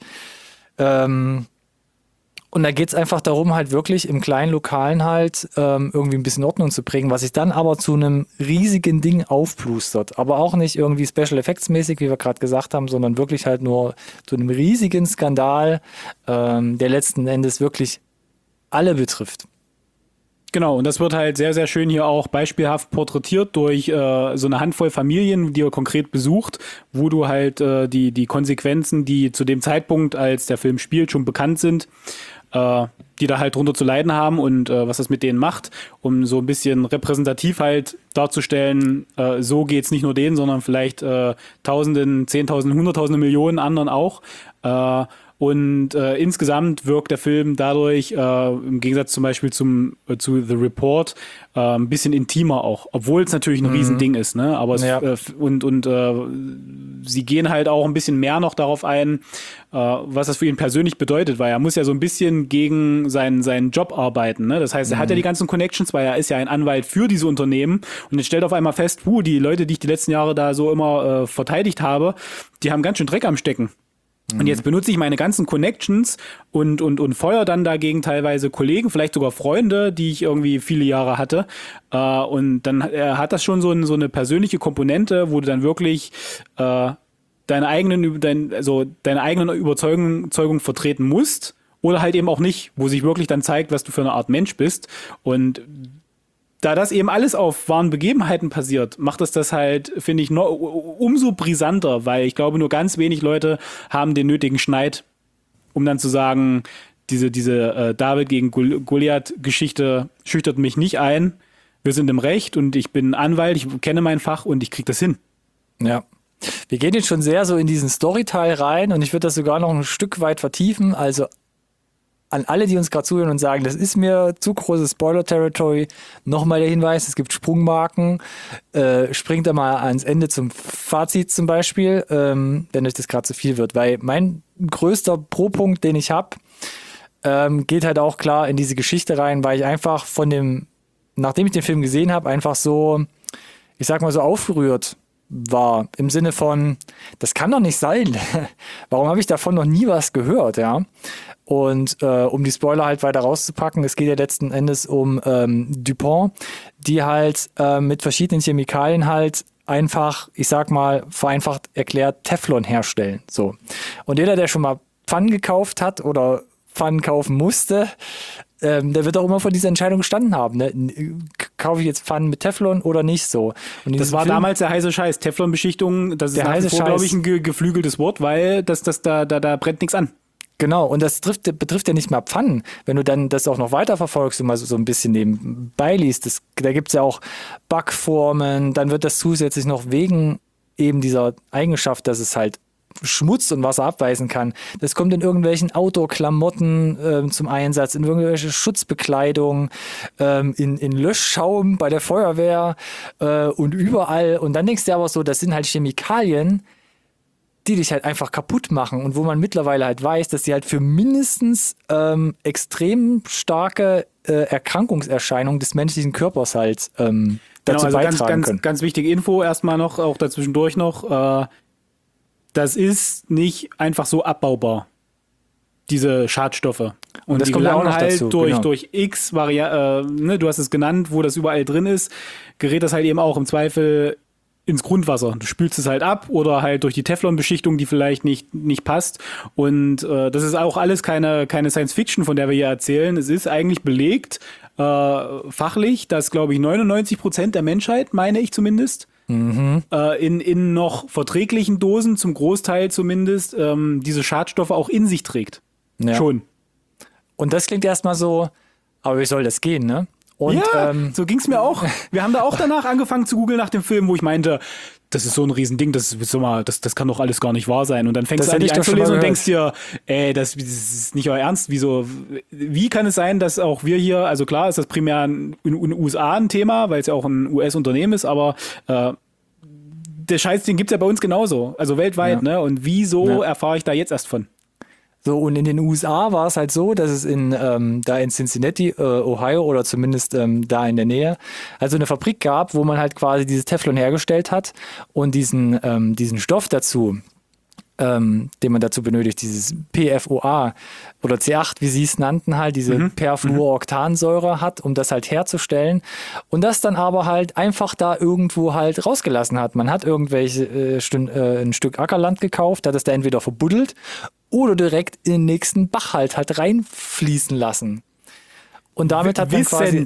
Und da geht's einfach darum, halt wirklich im kleinen Lokalen halt irgendwie ein bisschen Ordnung zu bringen, was sich dann aber zu einem riesigen Ding aufplustert. Aber auch nicht irgendwie Special Effects mäßig, wie wir gerade gesagt haben, sondern wirklich halt nur zu einem riesigen Skandal, der letzten Endes wirklich alle betrifft. Genau, und das wird halt sehr, sehr schön hier auch beispielhaft porträtiert durch so eine Handvoll Familien, die er konkret besucht, wo du halt die Konsequenzen, die zu dem Zeitpunkt, als der Film spielt, schon bekannt sind, die da halt drunter zu leiden haben und was das mit denen macht, um so ein bisschen repräsentativ halt darzustellen, so geht's nicht nur denen, sondern vielleicht Tausenden, Zehntausenden, Hunderttausende, Millionen anderen auch. Und insgesamt wirkt der Film dadurch, im Gegensatz zum Beispiel zu The Report, ein bisschen intimer auch, obwohl es natürlich ein Riesending ist, ne? Aber Ja. Sie gehen halt auch ein bisschen mehr noch darauf ein, was das für ihn persönlich bedeutet, weil er muss ja so ein bisschen gegen seinen Job arbeiten, ne? Das heißt, er hat ja die ganzen Connections, weil er ist ja ein Anwalt für diese Unternehmen und jetzt stellt auf einmal fest, die Leute, die ich die letzten Jahre da so immer verteidigt habe, die haben ganz schön Dreck am Stecken. Und jetzt benutze ich meine ganzen Connections und feuer dann dagegen teilweise Kollegen, vielleicht sogar Freunde, die ich irgendwie viele Jahre hatte. Und dann hat das schon so eine persönliche Komponente, wo du dann wirklich deine eigenen Überzeugungen vertreten musst oder halt eben auch nicht, wo sich wirklich dann zeigt, was du für eine Art Mensch bist. Und da das eben alles auf wahren Begebenheiten passiert, macht es das halt, finde ich, noch umso brisanter, weil ich glaube, nur ganz wenig Leute haben den nötigen Schneid, um dann zu sagen, diese David gegen Goliath-Geschichte schüchtert mich nicht ein. Wir sind im Recht und ich bin Anwalt, ich kenne mein Fach und ich krieg das hin. Ja. Wir gehen jetzt schon sehr so in diesen Storyteil rein und ich würde das sogar noch ein Stück weit vertiefen. Also an alle, die uns gerade zuhören und sagen, das ist mir zu großes Spoiler-Territory, nochmal der Hinweis, es gibt Sprungmarken. Springt da mal ans Ende zum Fazit zum Beispiel, wenn euch das gerade zu viel wird. Weil mein größter Pro-Punkt, den ich habe, geht halt auch klar in diese Geschichte rein, weil ich einfach nachdem ich den Film gesehen habe, einfach so, ich sag mal so aufgerührt war. Im Sinne von, das kann doch nicht sein. Warum habe ich davon noch nie was gehört, ja? Und um die Spoiler halt weiter rauszupacken, es geht ja letzten Endes um DuPont, die halt mit verschiedenen Chemikalien halt einfach, ich sag mal, vereinfacht erklärt, Teflon herstellen. So. Und jeder, der schon mal Pfannen gekauft hat oder Pfannen kaufen musste, der wird auch immer vor dieser Entscheidung gestanden haben. Ne? Kaufe ich jetzt Pfannen mit Teflon oder nicht so? Und das war damals der heiße Scheiß. Teflonbeschichtung, das ist der nach heiße wie vor, Scheiß. glaube ich, ein geflügeltes Wort, weil da brennt nichts an. Genau, und das betrifft ja nicht mal Pfannen. Wenn du dann das auch noch weiterverfolgst und mal so ein bisschen nebenbei liest, da gibt es ja auch Backformen, dann wird das zusätzlich noch wegen eben dieser Eigenschaft, dass es halt Schmutz und Wasser abweisen kann. Das kommt in irgendwelchen Outdoor-Klamotten zum Einsatz, in irgendwelche Schutzbekleidung, in Löschschaum bei der Feuerwehr und überall. Und dann denkst du aber so, das sind halt Chemikalien, die dich halt einfach kaputt machen und wo man mittlerweile halt weiß, dass die halt für mindestens extrem starke Erkrankungserscheinungen des menschlichen Körpers halt dazu also beitragen können. ganz wichtige Info erstmal noch, auch dazwischendurch noch, das ist nicht einfach so abbaubar, diese Schadstoffe. Und das die kommt ja auch gelangen noch halt dazu, durch X Varianten, du hast es genannt, wo das überall drin ist, gerät das halt eben auch im Zweifel ins Grundwasser. Du spülst es halt ab oder halt durch die Teflonbeschichtung, die vielleicht nicht passt. Und das ist auch alles keine Science-Fiction, von der wir hier erzählen. Es ist eigentlich belegt, fachlich, dass, glaube ich, 99% der Menschheit, meine ich zumindest, in noch verträglichen Dosen, zum Großteil zumindest, diese Schadstoffe auch in sich trägt. Ja. Schon. Und das klingt erstmal so, aber wie soll das gehen, ne? Und, ja, so ging's mir auch. Wir haben da auch danach angefangen zu googeln nach dem Film, wo ich meinte, das ist so ein Riesending, das kann doch alles gar nicht wahr sein. Und dann fängst du an, die einzulesen und denkst dir, das ist nicht euer Ernst. Wie kann es sein, dass auch wir hier, also klar ist das primär in den USA ein Thema, weil es ja auch ein US-Unternehmen ist, aber der Scheiß, den gibt's ja bei uns genauso, also weltweit, ne? Und wieso erfahre ich da jetzt erst von? So, und in den USA war es halt so, dass es da in Cincinnati, Ohio oder zumindest da in der Nähe, also eine Fabrik gab, wo man halt quasi dieses Teflon hergestellt hat und diesen Stoff dazu, den man dazu benötigt, dieses PFOA oder C8, wie sie es nannten, halt diese Perfluoroktansäure hat, um das halt herzustellen und das dann aber halt einfach da irgendwo halt rausgelassen hat. Man hat ein Stück Ackerland gekauft, hat es da entweder verbuddelt oder direkt in den nächsten Bach halt reinfließen lassen. Und damit hat man quasi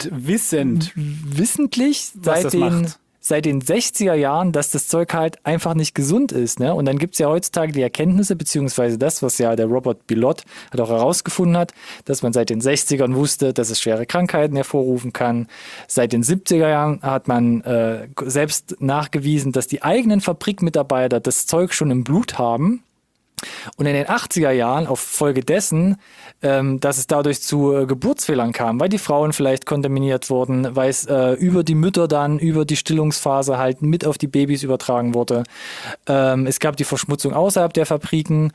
wissentlich seit den 60er Jahren, dass das Zeug halt einfach nicht gesund ist. Ne? Und dann gibt es ja heutzutage die Erkenntnisse, beziehungsweise das, was ja der Robert Bilott halt auch herausgefunden hat, dass man seit den 60ern wusste, dass es schwere Krankheiten hervorrufen kann. Seit den 70er Jahren hat man selbst nachgewiesen, dass die eigenen Fabrikmitarbeiter das Zeug schon im Blut haben. Und in den 80er Jahren, auf Folge dessen, dass es dadurch zu Geburtsfehlern kam, weil die Frauen vielleicht kontaminiert wurden, weil es über die Mütter dann, über die Stillungsphase halt mit auf die Babys übertragen wurde. Es gab die Verschmutzung außerhalb der Fabriken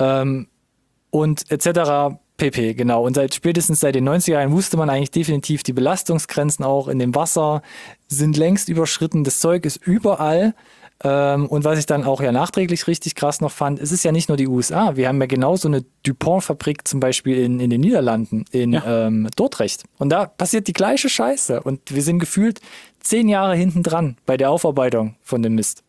und etc. pp. Genau. Und spätestens seit den 90er Jahren wusste man eigentlich definitiv, die Belastungsgrenzen auch in dem Wasser sind längst überschritten. Das Zeug ist überall. Und was ich dann auch ja nachträglich richtig krass noch fand, es ist ja nicht nur die USA. Wir haben ja genauso eine DuPont-Fabrik zum Beispiel in den Niederlanden, in Dordrecht. Und da passiert die gleiche Scheiße. Und wir sind gefühlt 10 Jahre hinten dran bei der Aufarbeitung von dem Mist.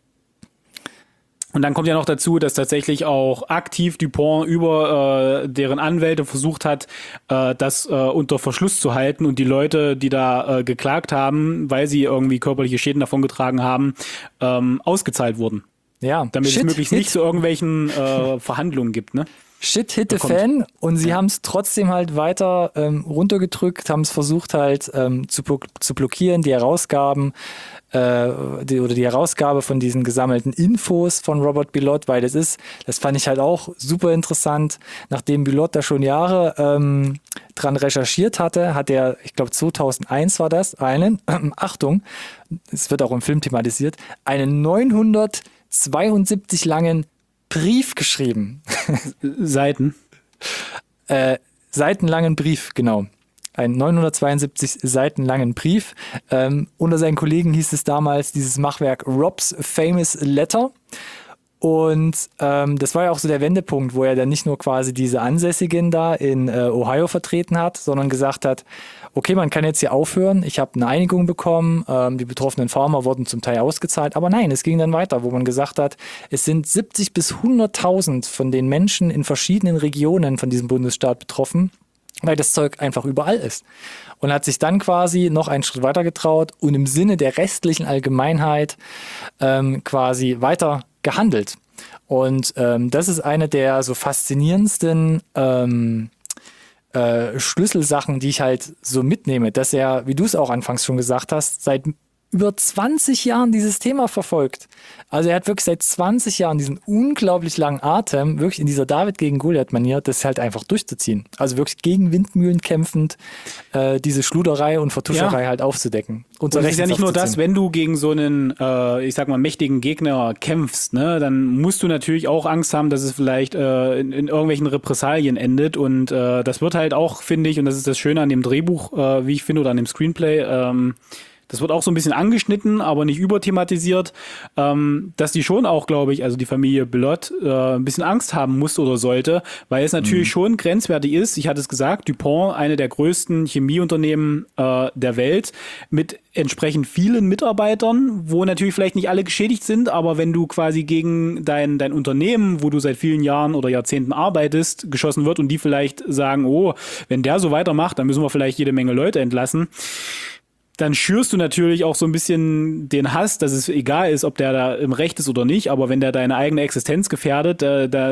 Und dann kommt ja noch dazu, dass tatsächlich auch aktiv DuPont über deren Anwälte versucht hat, das unter Verschluss zu halten und die Leute, die da geklagt haben, weil sie irgendwie körperliche Schäden davongetragen haben, ausgezahlt wurden. Ja, damit es möglichst nicht zu irgendwelchen Verhandlungen gibt, ne? Shit hit the fan und sie haben es trotzdem halt weiter runtergedrückt, haben es versucht halt zu blockieren, die Herausgaben die Herausgabe von diesen gesammelten Infos von Robert Bilott, weil das fand ich halt auch super interessant, nachdem Bilott da schon Jahre dran recherchiert hatte, hat er, ich glaube 2001 war das, Achtung, es wird auch im Film thematisiert, einen 972 langen Brief geschrieben. Seitenlangen Brief, genau. Einen 972 Seiten langen Brief. Unter seinen Kollegen hieß es damals dieses Machwerk Rob's Famous Letter. Und das war ja auch so der Wendepunkt, wo er dann nicht nur quasi diese Ansässigen da in Ohio vertreten hat, sondern gesagt hat, okay, man kann jetzt hier aufhören, ich habe eine Einigung bekommen, die betroffenen Farmer wurden zum Teil ausgezahlt, aber nein, es ging dann weiter, wo man gesagt hat, es sind 70 bis 100.000 von den Menschen in verschiedenen Regionen von diesem Bundesstaat betroffen, weil das Zeug einfach überall ist. Und hat sich dann quasi noch einen Schritt weiter getraut und im Sinne der restlichen Allgemeinheit quasi weiter gehandelt. Und das ist eine der so faszinierendsten Schlüsselsachen, die ich halt so mitnehme, dass er, wie du es auch anfangs schon gesagt hast, seit über 20 Jahren dieses Thema verfolgt. Also er hat wirklich seit 20 Jahren diesen unglaublich langen Atem, wirklich in dieser David gegen Goliath-Manier, das halt einfach durchzuziehen. Also wirklich gegen Windmühlen kämpfend, diese Schluderei und Vertuscherei halt aufzudecken. Und es ist ja nicht nur das, wenn du gegen so einen, ich sag mal, mächtigen Gegner kämpfst, ne, dann musst du natürlich auch Angst haben, dass es vielleicht in irgendwelchen Repressalien endet. Und das wird halt auch, finde ich, und das ist das Schöne an dem Drehbuch, wie ich finde, oder an dem Screenplay, das wird auch so ein bisschen angeschnitten, aber nicht überthematisiert, dass die schon auch, glaube ich, also die Familie Bilott ein bisschen Angst haben muss oder sollte, weil es natürlich schon grenzwertig ist. Ich hatte es gesagt, DuPont, eine der größten Chemieunternehmen der Welt, mit entsprechend vielen Mitarbeitern, wo natürlich vielleicht nicht alle geschädigt sind, aber wenn du quasi gegen dein Unternehmen, wo du seit vielen Jahren oder Jahrzehnten arbeitest, geschossen wird und die vielleicht sagen, oh, wenn der so weitermacht, dann müssen wir vielleicht jede Menge Leute entlassen, dann schürst du natürlich auch so ein bisschen den Hass, dass es egal ist, ob der da im Recht ist oder nicht, aber wenn der deine eigene Existenz gefährdet,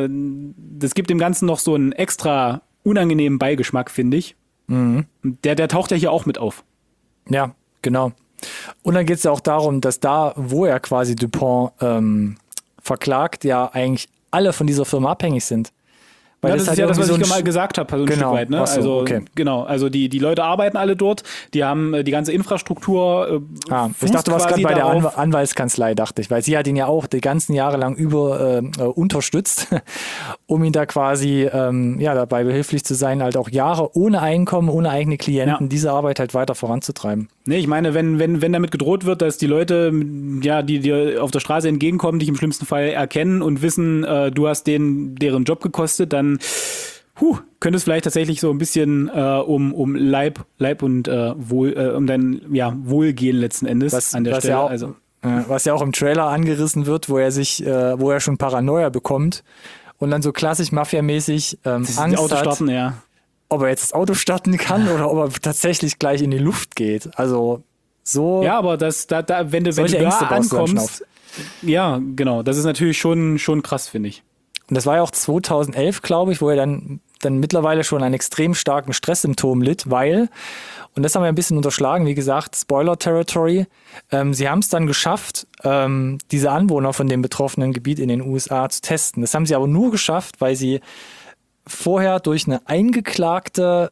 das gibt dem Ganzen noch so einen extra unangenehmen Beigeschmack, finde ich. Mhm. Der taucht ja hier auch mit auf. Ja, genau. Und dann geht es ja auch darum, dass da, wo er quasi DuPont verklagt, ja eigentlich alle von dieser Firma abhängig sind. Weil das ist halt ja das, was ich mal gesagt habe, so ein Stück weit. Ne? So, also, okay. Genau, also die Leute arbeiten alle dort, die haben die ganze Infrastruktur. Ich dachte, du warst gerade bei der Anwaltskanzlei, dachte ich, weil sie hat ihn ja auch die ganzen Jahre lang unterstützt, um ihn da quasi dabei behilflich zu sein, halt auch Jahre ohne Einkommen, ohne eigene Klienten, diese Arbeit halt weiter voranzutreiben. Nee, ich meine, wenn damit gedroht wird, dass die Leute, die dir auf der Straße entgegenkommen, dich im schlimmsten Fall erkennen und wissen, du hast deren Job gekostet, dann könnte es vielleicht tatsächlich so ein bisschen um Leib und um dein Wohlgehen letzten Endes an der Stelle. Ja auch, was ja auch im Trailer angerissen wird, wo er schon Paranoia bekommt und dann so klassisch mafiamäßig Angst hat, ob er jetzt das Auto starten kann oder ob er tatsächlich gleich in die Luft geht. Also so. Ja, aber wenn du da ankommst, ja, genau, das ist natürlich schon krass, finde ich. Und das war ja auch 2011, glaube ich, wo er dann mittlerweile schon einen extrem starken Stresssymptom litt, weil, und das haben wir ein bisschen unterschlagen, wie gesagt, Spoiler-Territory, sie haben es dann geschafft, diese Anwohner von dem betroffenen Gebiet in den USA zu testen. Das haben sie aber nur geschafft, weil sie vorher durch eine eingeklagte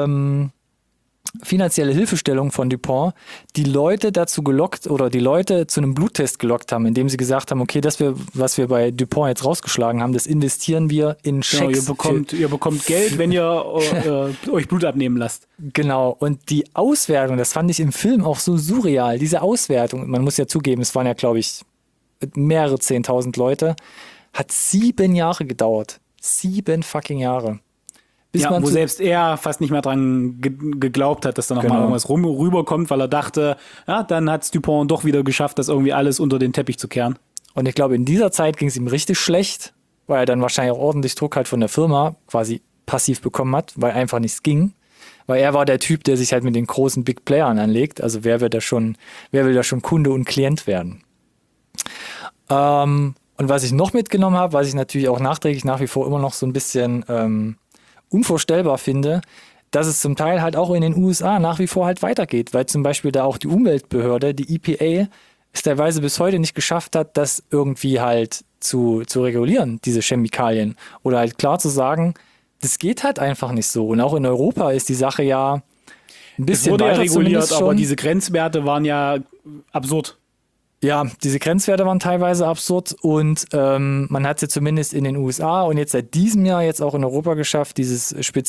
finanzielle Hilfestellung von DuPont die Leute dazu gelockt oder die Leute zu einem Bluttest gelockt haben, indem sie gesagt haben, okay, was wir bei DuPont jetzt rausgeschlagen haben, das investieren wir in Schecks. Genau, ihr bekommt Geld, wenn ihr euch Blut abnehmen lasst. Genau, und die Auswertung, das fand ich im Film auch so surreal, diese Auswertung, man muss ja zugeben, es waren ja, glaube ich, mehrere 10.000 Leute, hat 7 Jahre gedauert. 7 fucking Jahre. Wo selbst er fast nicht mehr dran geglaubt hat, dass da nochmal irgendwas rüberkommt, weil er dachte, ja, dann hat's DuPont doch wieder geschafft, das irgendwie alles unter den Teppich zu kehren. Und ich glaube, in dieser Zeit ging es ihm richtig schlecht, weil er dann wahrscheinlich auch ordentlich Druck halt von der Firma quasi passiv bekommen hat, weil einfach nichts ging. Weil er war der Typ, der sich halt mit den großen Big Playern anlegt. Also wer will da schon Kunde und Klient werden? Und was ich noch mitgenommen habe, was ich natürlich auch nachträglich nach wie vor immer noch so ein bisschen unvorstellbar finde, dass es zum Teil halt auch in den USA nach wie vor halt weitergeht, weil zum Beispiel da auch die Umweltbehörde, die EPA, es teilweise bis heute nicht geschafft hat, das irgendwie halt zu regulieren, diese Chemikalien. Oder halt klar zu sagen, das geht halt einfach nicht so. Und auch in Europa ist die Sache ja ein bisschen Es wurde ja weiter reguliert, zumindest aber schon. diese Grenzwerte waren ja absurd. Ja, diese Grenzwerte waren teilweise absurd und man hat es ja zumindest in den USA und jetzt seit diesem Jahr jetzt auch in Europa geschafft, dieses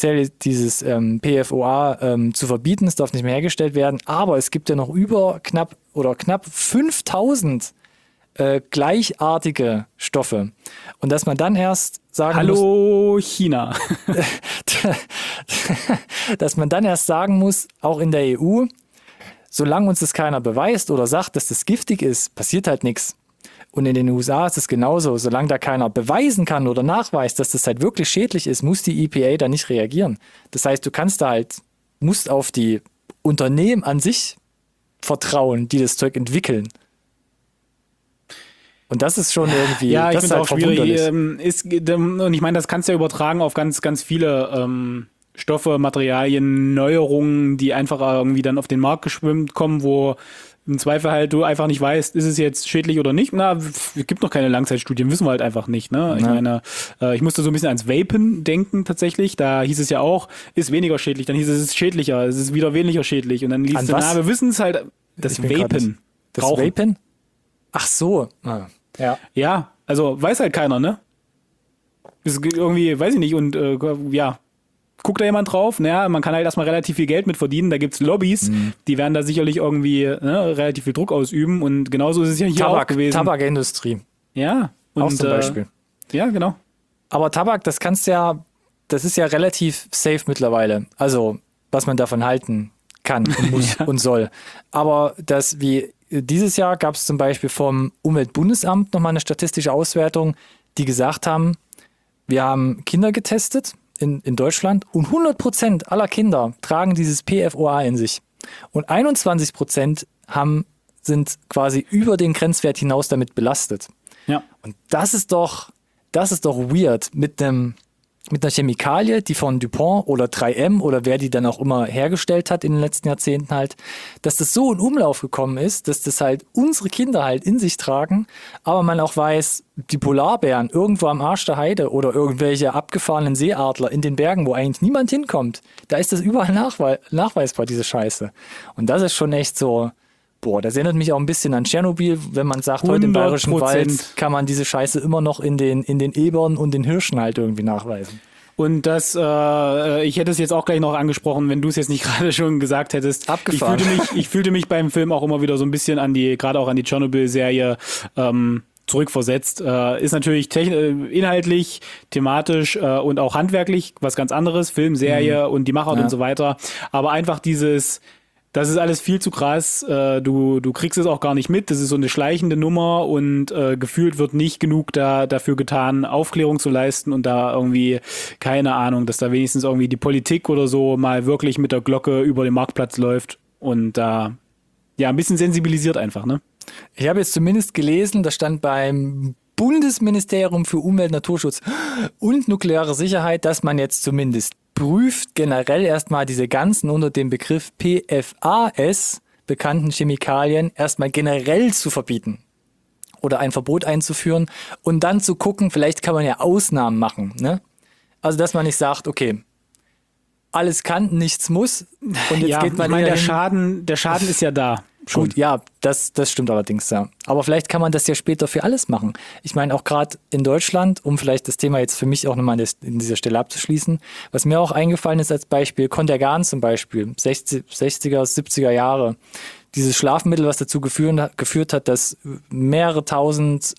PFOA zu verbieten. Es darf nicht mehr hergestellt werden, aber es gibt ja noch knapp 5000 gleichartige Stoffe. Und dass man dann erst sagen muss, Hallo China. dass man dann erst sagen muss, auch in der EU, solange uns das keiner beweist oder sagt, dass das giftig ist, passiert halt nichts. Und in den USA ist es genauso. Solange da keiner beweisen kann oder nachweist, dass das halt wirklich schädlich ist, muss die EPA da nicht reagieren. Das heißt, du musst auf die Unternehmen an sich vertrauen, die das Zeug entwickeln. Und das ist schon irgendwie, Ja, ich das finde ist es halt auch schwierig. verwunderlich. Und ich meine, das kannst du ja übertragen auf ganz, ganz viele Stoffe, Materialien, Neuerungen, die einfach irgendwie dann auf den Markt geschwimmt kommen, wo im Zweifel halt du einfach nicht weißt, ist es jetzt schädlich oder nicht. Na, es gibt noch keine Langzeitstudien, wissen wir halt einfach nicht. Ne? Ich meine, ich musste so ein bisschen ans Vapen denken tatsächlich. Da hieß es ja auch, ist weniger schädlich. Dann hieß es, es ist schädlicher, es ist wieder weniger schädlich. Und dann liest du, wir wissen es halt, das Vapen. Das Rauchen. Vapen? Ach so. Ah, ja. Ja, also weiß halt keiner, ne? Ist irgendwie, weiß ich nicht, und ja, guckt da jemand drauf? Naja, man kann halt erstmal relativ viel Geld mit verdienen, da gibt's Lobbys, die werden da sicherlich irgendwie relativ viel Druck ausüben und genauso ist es ja hier auch gewesen. Tabakindustrie. Ja. Und, Auch zum Beispiel. Ja, genau. Aber Tabak, das ist ja relativ safe mittlerweile. Also, was man davon halten kann und muss und soll. Aber dieses Jahr gab es zum Beispiel vom Umweltbundesamt nochmal eine statistische Auswertung, die gesagt haben, wir haben Kinder getestet in Deutschland und 100% aller Kinder tragen dieses PFOA in sich. Und 21% sind quasi über den Grenzwert hinaus damit belastet. Ja. Und das ist doch weird mit einer Chemikalie, die von DuPont oder 3M oder wer die dann auch immer hergestellt hat in den letzten Jahrzehnten halt, dass das so in Umlauf gekommen ist, dass das halt unsere Kinder halt in sich tragen, aber man auch weiß, die Polarbären irgendwo am Arsch der Heide oder irgendwelche abgefahrenen Seeadler in den Bergen, wo eigentlich niemand hinkommt, da ist das überall nachweisbar, diese Scheiße. Und das ist schon echt so, das erinnert mich auch ein bisschen an Tschernobyl, wenn man sagt, heute im Bayerischen 100%. Wald kann man diese Scheiße immer noch in den Ebern und den Hirschen halt irgendwie nachweisen. Und das, ich hätte es jetzt auch gleich noch angesprochen, wenn du es jetzt nicht gerade schon gesagt hättest. Abgefahren. Ich fühlte mich beim Film auch immer wieder so ein bisschen gerade auch an die Tschernobyl-Serie zurückversetzt. Ist natürlich inhaltlich, thematisch und auch handwerklich was ganz anderes. Film, Serie und die Machart und so weiter. Aber einfach das ist alles viel zu krass. Du kriegst es auch gar nicht mit. Das ist so eine schleichende Nummer und gefühlt wird nicht genug dafür getan, Aufklärung zu leisten und da irgendwie, keine Ahnung, dass da wenigstens irgendwie die Politik oder so mal wirklich mit der Glocke über den Marktplatz läuft und da ein bisschen sensibilisiert einfach, ne? Ich habe jetzt zumindest gelesen, da stand beim Bundesministerium für Umwelt, Naturschutz und nukleare Sicherheit, dass man jetzt zumindest prüft, generell erstmal diese ganzen unter dem Begriff PFAS bekannten Chemikalien erstmal generell zu verbieten oder ein Verbot einzuführen und dann zu gucken, vielleicht kann man ja Ausnahmen machen. Ne? Also, dass man nicht sagt, okay, alles kann, nichts muss und jetzt geht man der Schaden ist ja da. Schon. Gut, ja, das stimmt allerdings, ja. Aber vielleicht kann man das ja später für alles machen. Ich meine, auch gerade in Deutschland, um vielleicht das Thema jetzt für mich auch nochmal in dieser Stelle abzuschließen, was mir auch eingefallen ist als Beispiel, Contergan zum Beispiel, 60er, 70er Jahre. Dieses Schlafmittel, was dazu geführt hat, dass mehrere tausend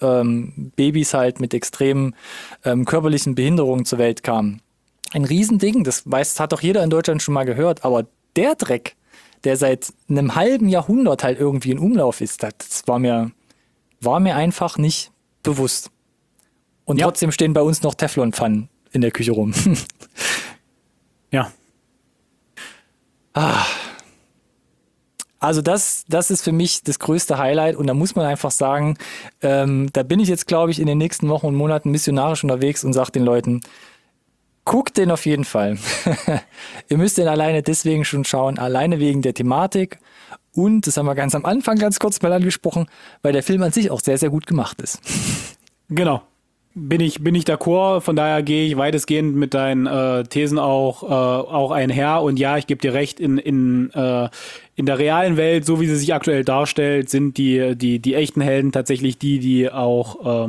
Babys halt mit extremen körperlichen Behinderungen zur Welt kamen. Ein Riesending, das hat doch jeder in Deutschland schon mal gehört, aber der Dreck, der seit einem halben Jahrhundert halt irgendwie in Umlauf ist, das war mir einfach nicht bewusst. Und trotzdem stehen bei uns noch Teflonpfannen in der Küche rum. Ja. Also das ist für mich das größte Highlight und da muss man einfach sagen, da bin ich jetzt, glaube ich, in den nächsten Wochen und Monaten missionarisch unterwegs und sage den Leuten, guckt den auf jeden Fall. Ihr müsst den alleine deswegen schon schauen, alleine wegen der Thematik und, das haben wir ganz am Anfang ganz kurz mal angesprochen, weil der Film an sich auch sehr, sehr gut gemacht ist. Genau. Bin ich d'accord, von daher gehe ich weitestgehend mit deinen Thesen auch einher und ja, ich gebe dir recht, in der realen Welt, so wie sie sich aktuell darstellt, sind die echten Helden tatsächlich die auch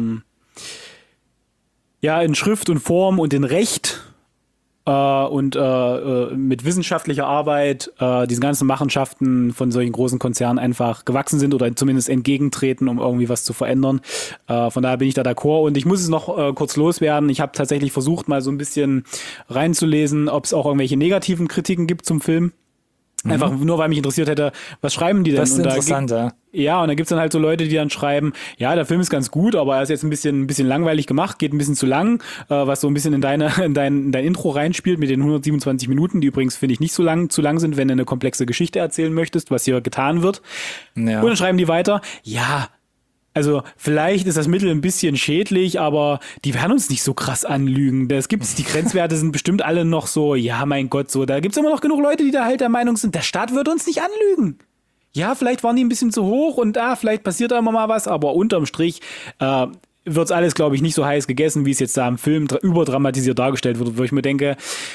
in Schrift und Form und in Recht und mit wissenschaftlicher Arbeit diesen ganzen Machenschaften von solchen großen Konzernen einfach gewachsen sind oder zumindest entgegentreten, um irgendwie was zu verändern. Von daher bin ich da d'accord und ich muss es noch kurz loswerden. Ich habe tatsächlich versucht, mal so ein bisschen reinzulesen, ob es auch irgendwelche negativen Kritiken gibt zum Film. Einfach nur, weil mich interessiert hätte, was schreiben die denn? Das ist interessant, ja. Ja, und dann gibt's dann halt so Leute, die dann schreiben, ja, der Film ist ganz gut, aber er ist jetzt ein bisschen langweilig gemacht, geht ein bisschen zu lang, was so ein bisschen in dein Intro reinspielt mit den 127 Minuten, die übrigens, finde ich, nicht zu lang sind, wenn du eine komplexe Geschichte erzählen möchtest, was hier getan wird. Ja. Und dann schreiben die weiter, ja, also vielleicht ist das Mittel ein bisschen schädlich, aber die werden uns nicht so krass anlügen. Die Grenzwerte sind bestimmt alle noch so, ja mein Gott, so, da gibt's immer noch genug Leute, die da halt der Meinung sind, der Staat wird uns nicht anlügen. Ja, vielleicht waren die ein bisschen zu hoch und vielleicht passiert da immer mal was, aber unterm Strich wird's alles, glaube ich, nicht so heiß gegessen, wie es jetzt da im Film überdramatisiert dargestellt wird, wo ich mir denke,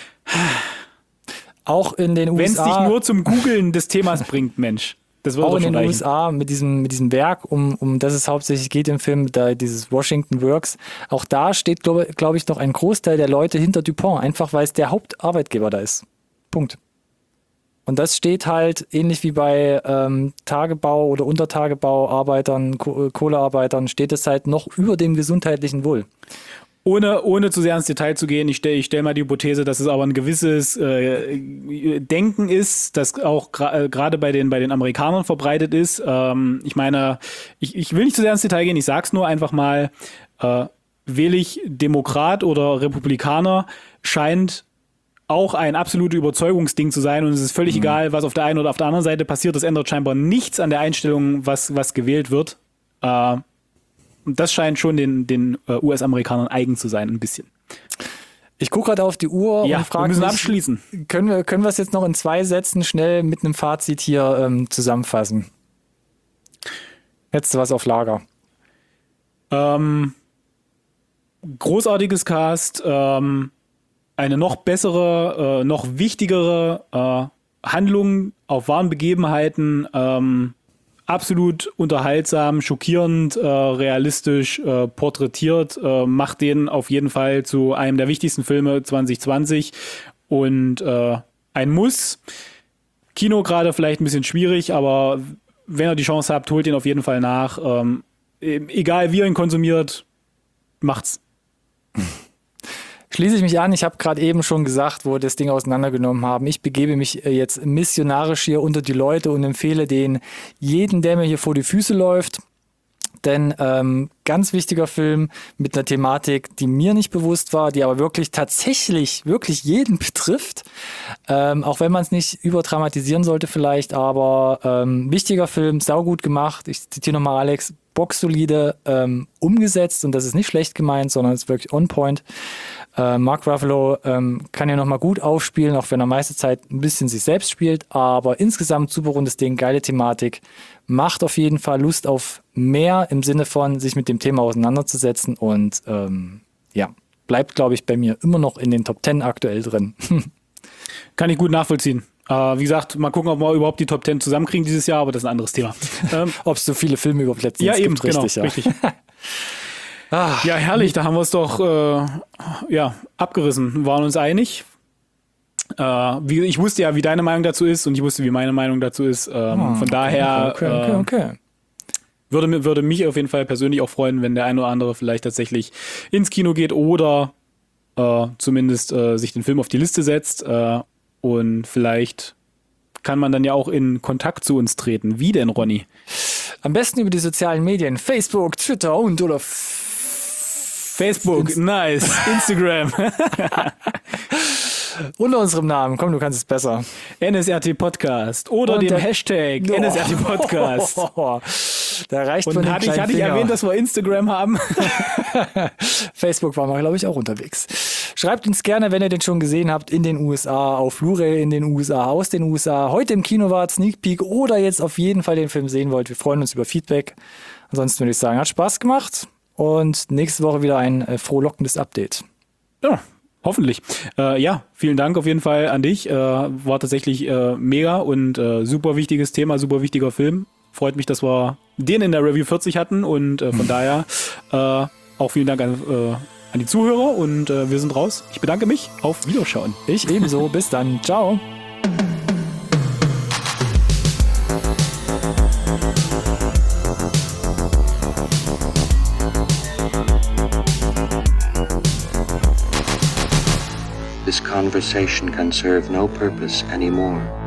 auch in den USA, wenn es dich nur zum Googeln des Themas bringt, Mensch. Das auch in den USA mit diesem Werk, um das es hauptsächlich geht im Film, da dieses Washington Works, auch da steht, glaube ich, noch ein Großteil der Leute hinter DuPont, einfach weil es der Hauptarbeitgeber da ist. Punkt. Und das steht halt ähnlich wie bei Tagebau- oder Untertagebauarbeitern, Kohlearbeitern, steht es halt noch über dem gesundheitlichen Wohl. Ohne zu sehr ins Detail zu gehen, ich stell mal die Hypothese, dass es aber ein gewisses Denken ist, das auch gerade bei den Amerikanern verbreitet ist. Ich meine, ich will nicht zu sehr ins Detail gehen, ich sag's nur einfach mal, wähle ich Demokrat oder Republikaner, scheint auch ein absolutes Überzeugungsding zu sein und es ist völlig egal, was auf der einen oder auf der anderen Seite passiert. Das ändert scheinbar nichts an der Einstellung, was gewählt wird. Und das scheint schon den US-Amerikanern eigen zu sein, ein bisschen. Ich gucke gerade auf die Uhr und frage mich, wir müssen abschließen. Können wir es jetzt noch in 2 Sätzen schnell mit einem Fazit hier zusammenfassen? Hättest du was auf Lager? Großartiges Cast, eine noch bessere, noch wichtigere Handlung auf wahren Begebenheiten, absolut unterhaltsam, schockierend, realistisch porträtiert, macht den auf jeden Fall zu einem der wichtigsten Filme 2020 und ein Muss. Kino gerade vielleicht ein bisschen schwierig, aber wenn ihr die Chance habt, holt ihn auf jeden Fall nach. Egal wie ihr ihn konsumiert, macht's. Schließe ich mich an. Ich habe gerade eben schon gesagt, wo wir das Ding auseinandergenommen haben. Ich begebe mich jetzt missionarisch hier unter die Leute und empfehle den jeden, der mir hier vor die Füße läuft. Denn ganz wichtiger Film mit einer Thematik, die mir nicht bewusst war, die aber wirklich tatsächlich wirklich jeden betrifft. Auch wenn man es nicht überdramatisieren sollte vielleicht, aber wichtiger Film, saugut gemacht. Ich zitiere nochmal Alex, boxsolide umgesetzt und das ist nicht schlecht gemeint, sondern es ist wirklich on point. Mark Ruffalo kann ja nochmal gut aufspielen, auch wenn er meiste Zeit ein bisschen sich selbst spielt, aber insgesamt super rundes Ding, geile Thematik, macht auf jeden Fall Lust auf mehr im Sinne von sich mit dem Thema auseinanderzusetzen und bleibt, glaube ich, bei mir immer noch in den Top 10 aktuell drin. Kann ich gut nachvollziehen. Wie gesagt, mal gucken, ob wir überhaupt die Top 10 zusammenkriegen dieses Jahr, aber das ist ein anderes Thema. Ob es so viele Filme überhaupt letztendlich gibt, richtig. Genau, richtig. Ja, herrlich, da haben wir es doch abgerissen, wir waren uns einig. Ich wusste ja, wie deine Meinung dazu ist und ich wusste, wie meine Meinung dazu ist. Von daher okay. Würde mich auf jeden Fall persönlich auch freuen, wenn der ein oder andere vielleicht tatsächlich ins Kino geht oder zumindest sich den Film auf die Liste setzt. Und vielleicht kann man dann ja auch in Kontakt zu uns treten. Wie denn, Ronny? Am besten über die sozialen Medien, Facebook, Twitter oder Facebook, nice, Instagram. Unter unserem Namen, komm, du kannst es besser. NSRT Podcast oder Und dem der- Hashtag NSRT Podcast. Da reicht Und von den hatte ich kleinen Finger. erwähnt, dass wir Instagram haben? Facebook waren wir, glaube ich, auch unterwegs. Schreibt uns gerne, wenn ihr den schon gesehen habt, in den USA, auf Blu-ray in den USA, aus den USA, heute im Kino wart, Sneak Peek oder jetzt auf jeden Fall den Film sehen wollt. Wir freuen uns über Feedback. Ansonsten würde ich sagen, hat Spaß gemacht und nächste Woche wieder ein frohlockendes Update. Ja, hoffentlich. Ja, vielen Dank auf jeden Fall an dich. War tatsächlich mega und super wichtiges Thema, super wichtiger Film. Freut mich, dass wir den in der Review 40 hatten und von daher auch vielen Dank an die Zuhörer und wir sind raus. Ich bedanke mich. Auf Wiederschauen. Ich ebenso. Bis dann. Ciao. This conversation can serve no purpose anymore.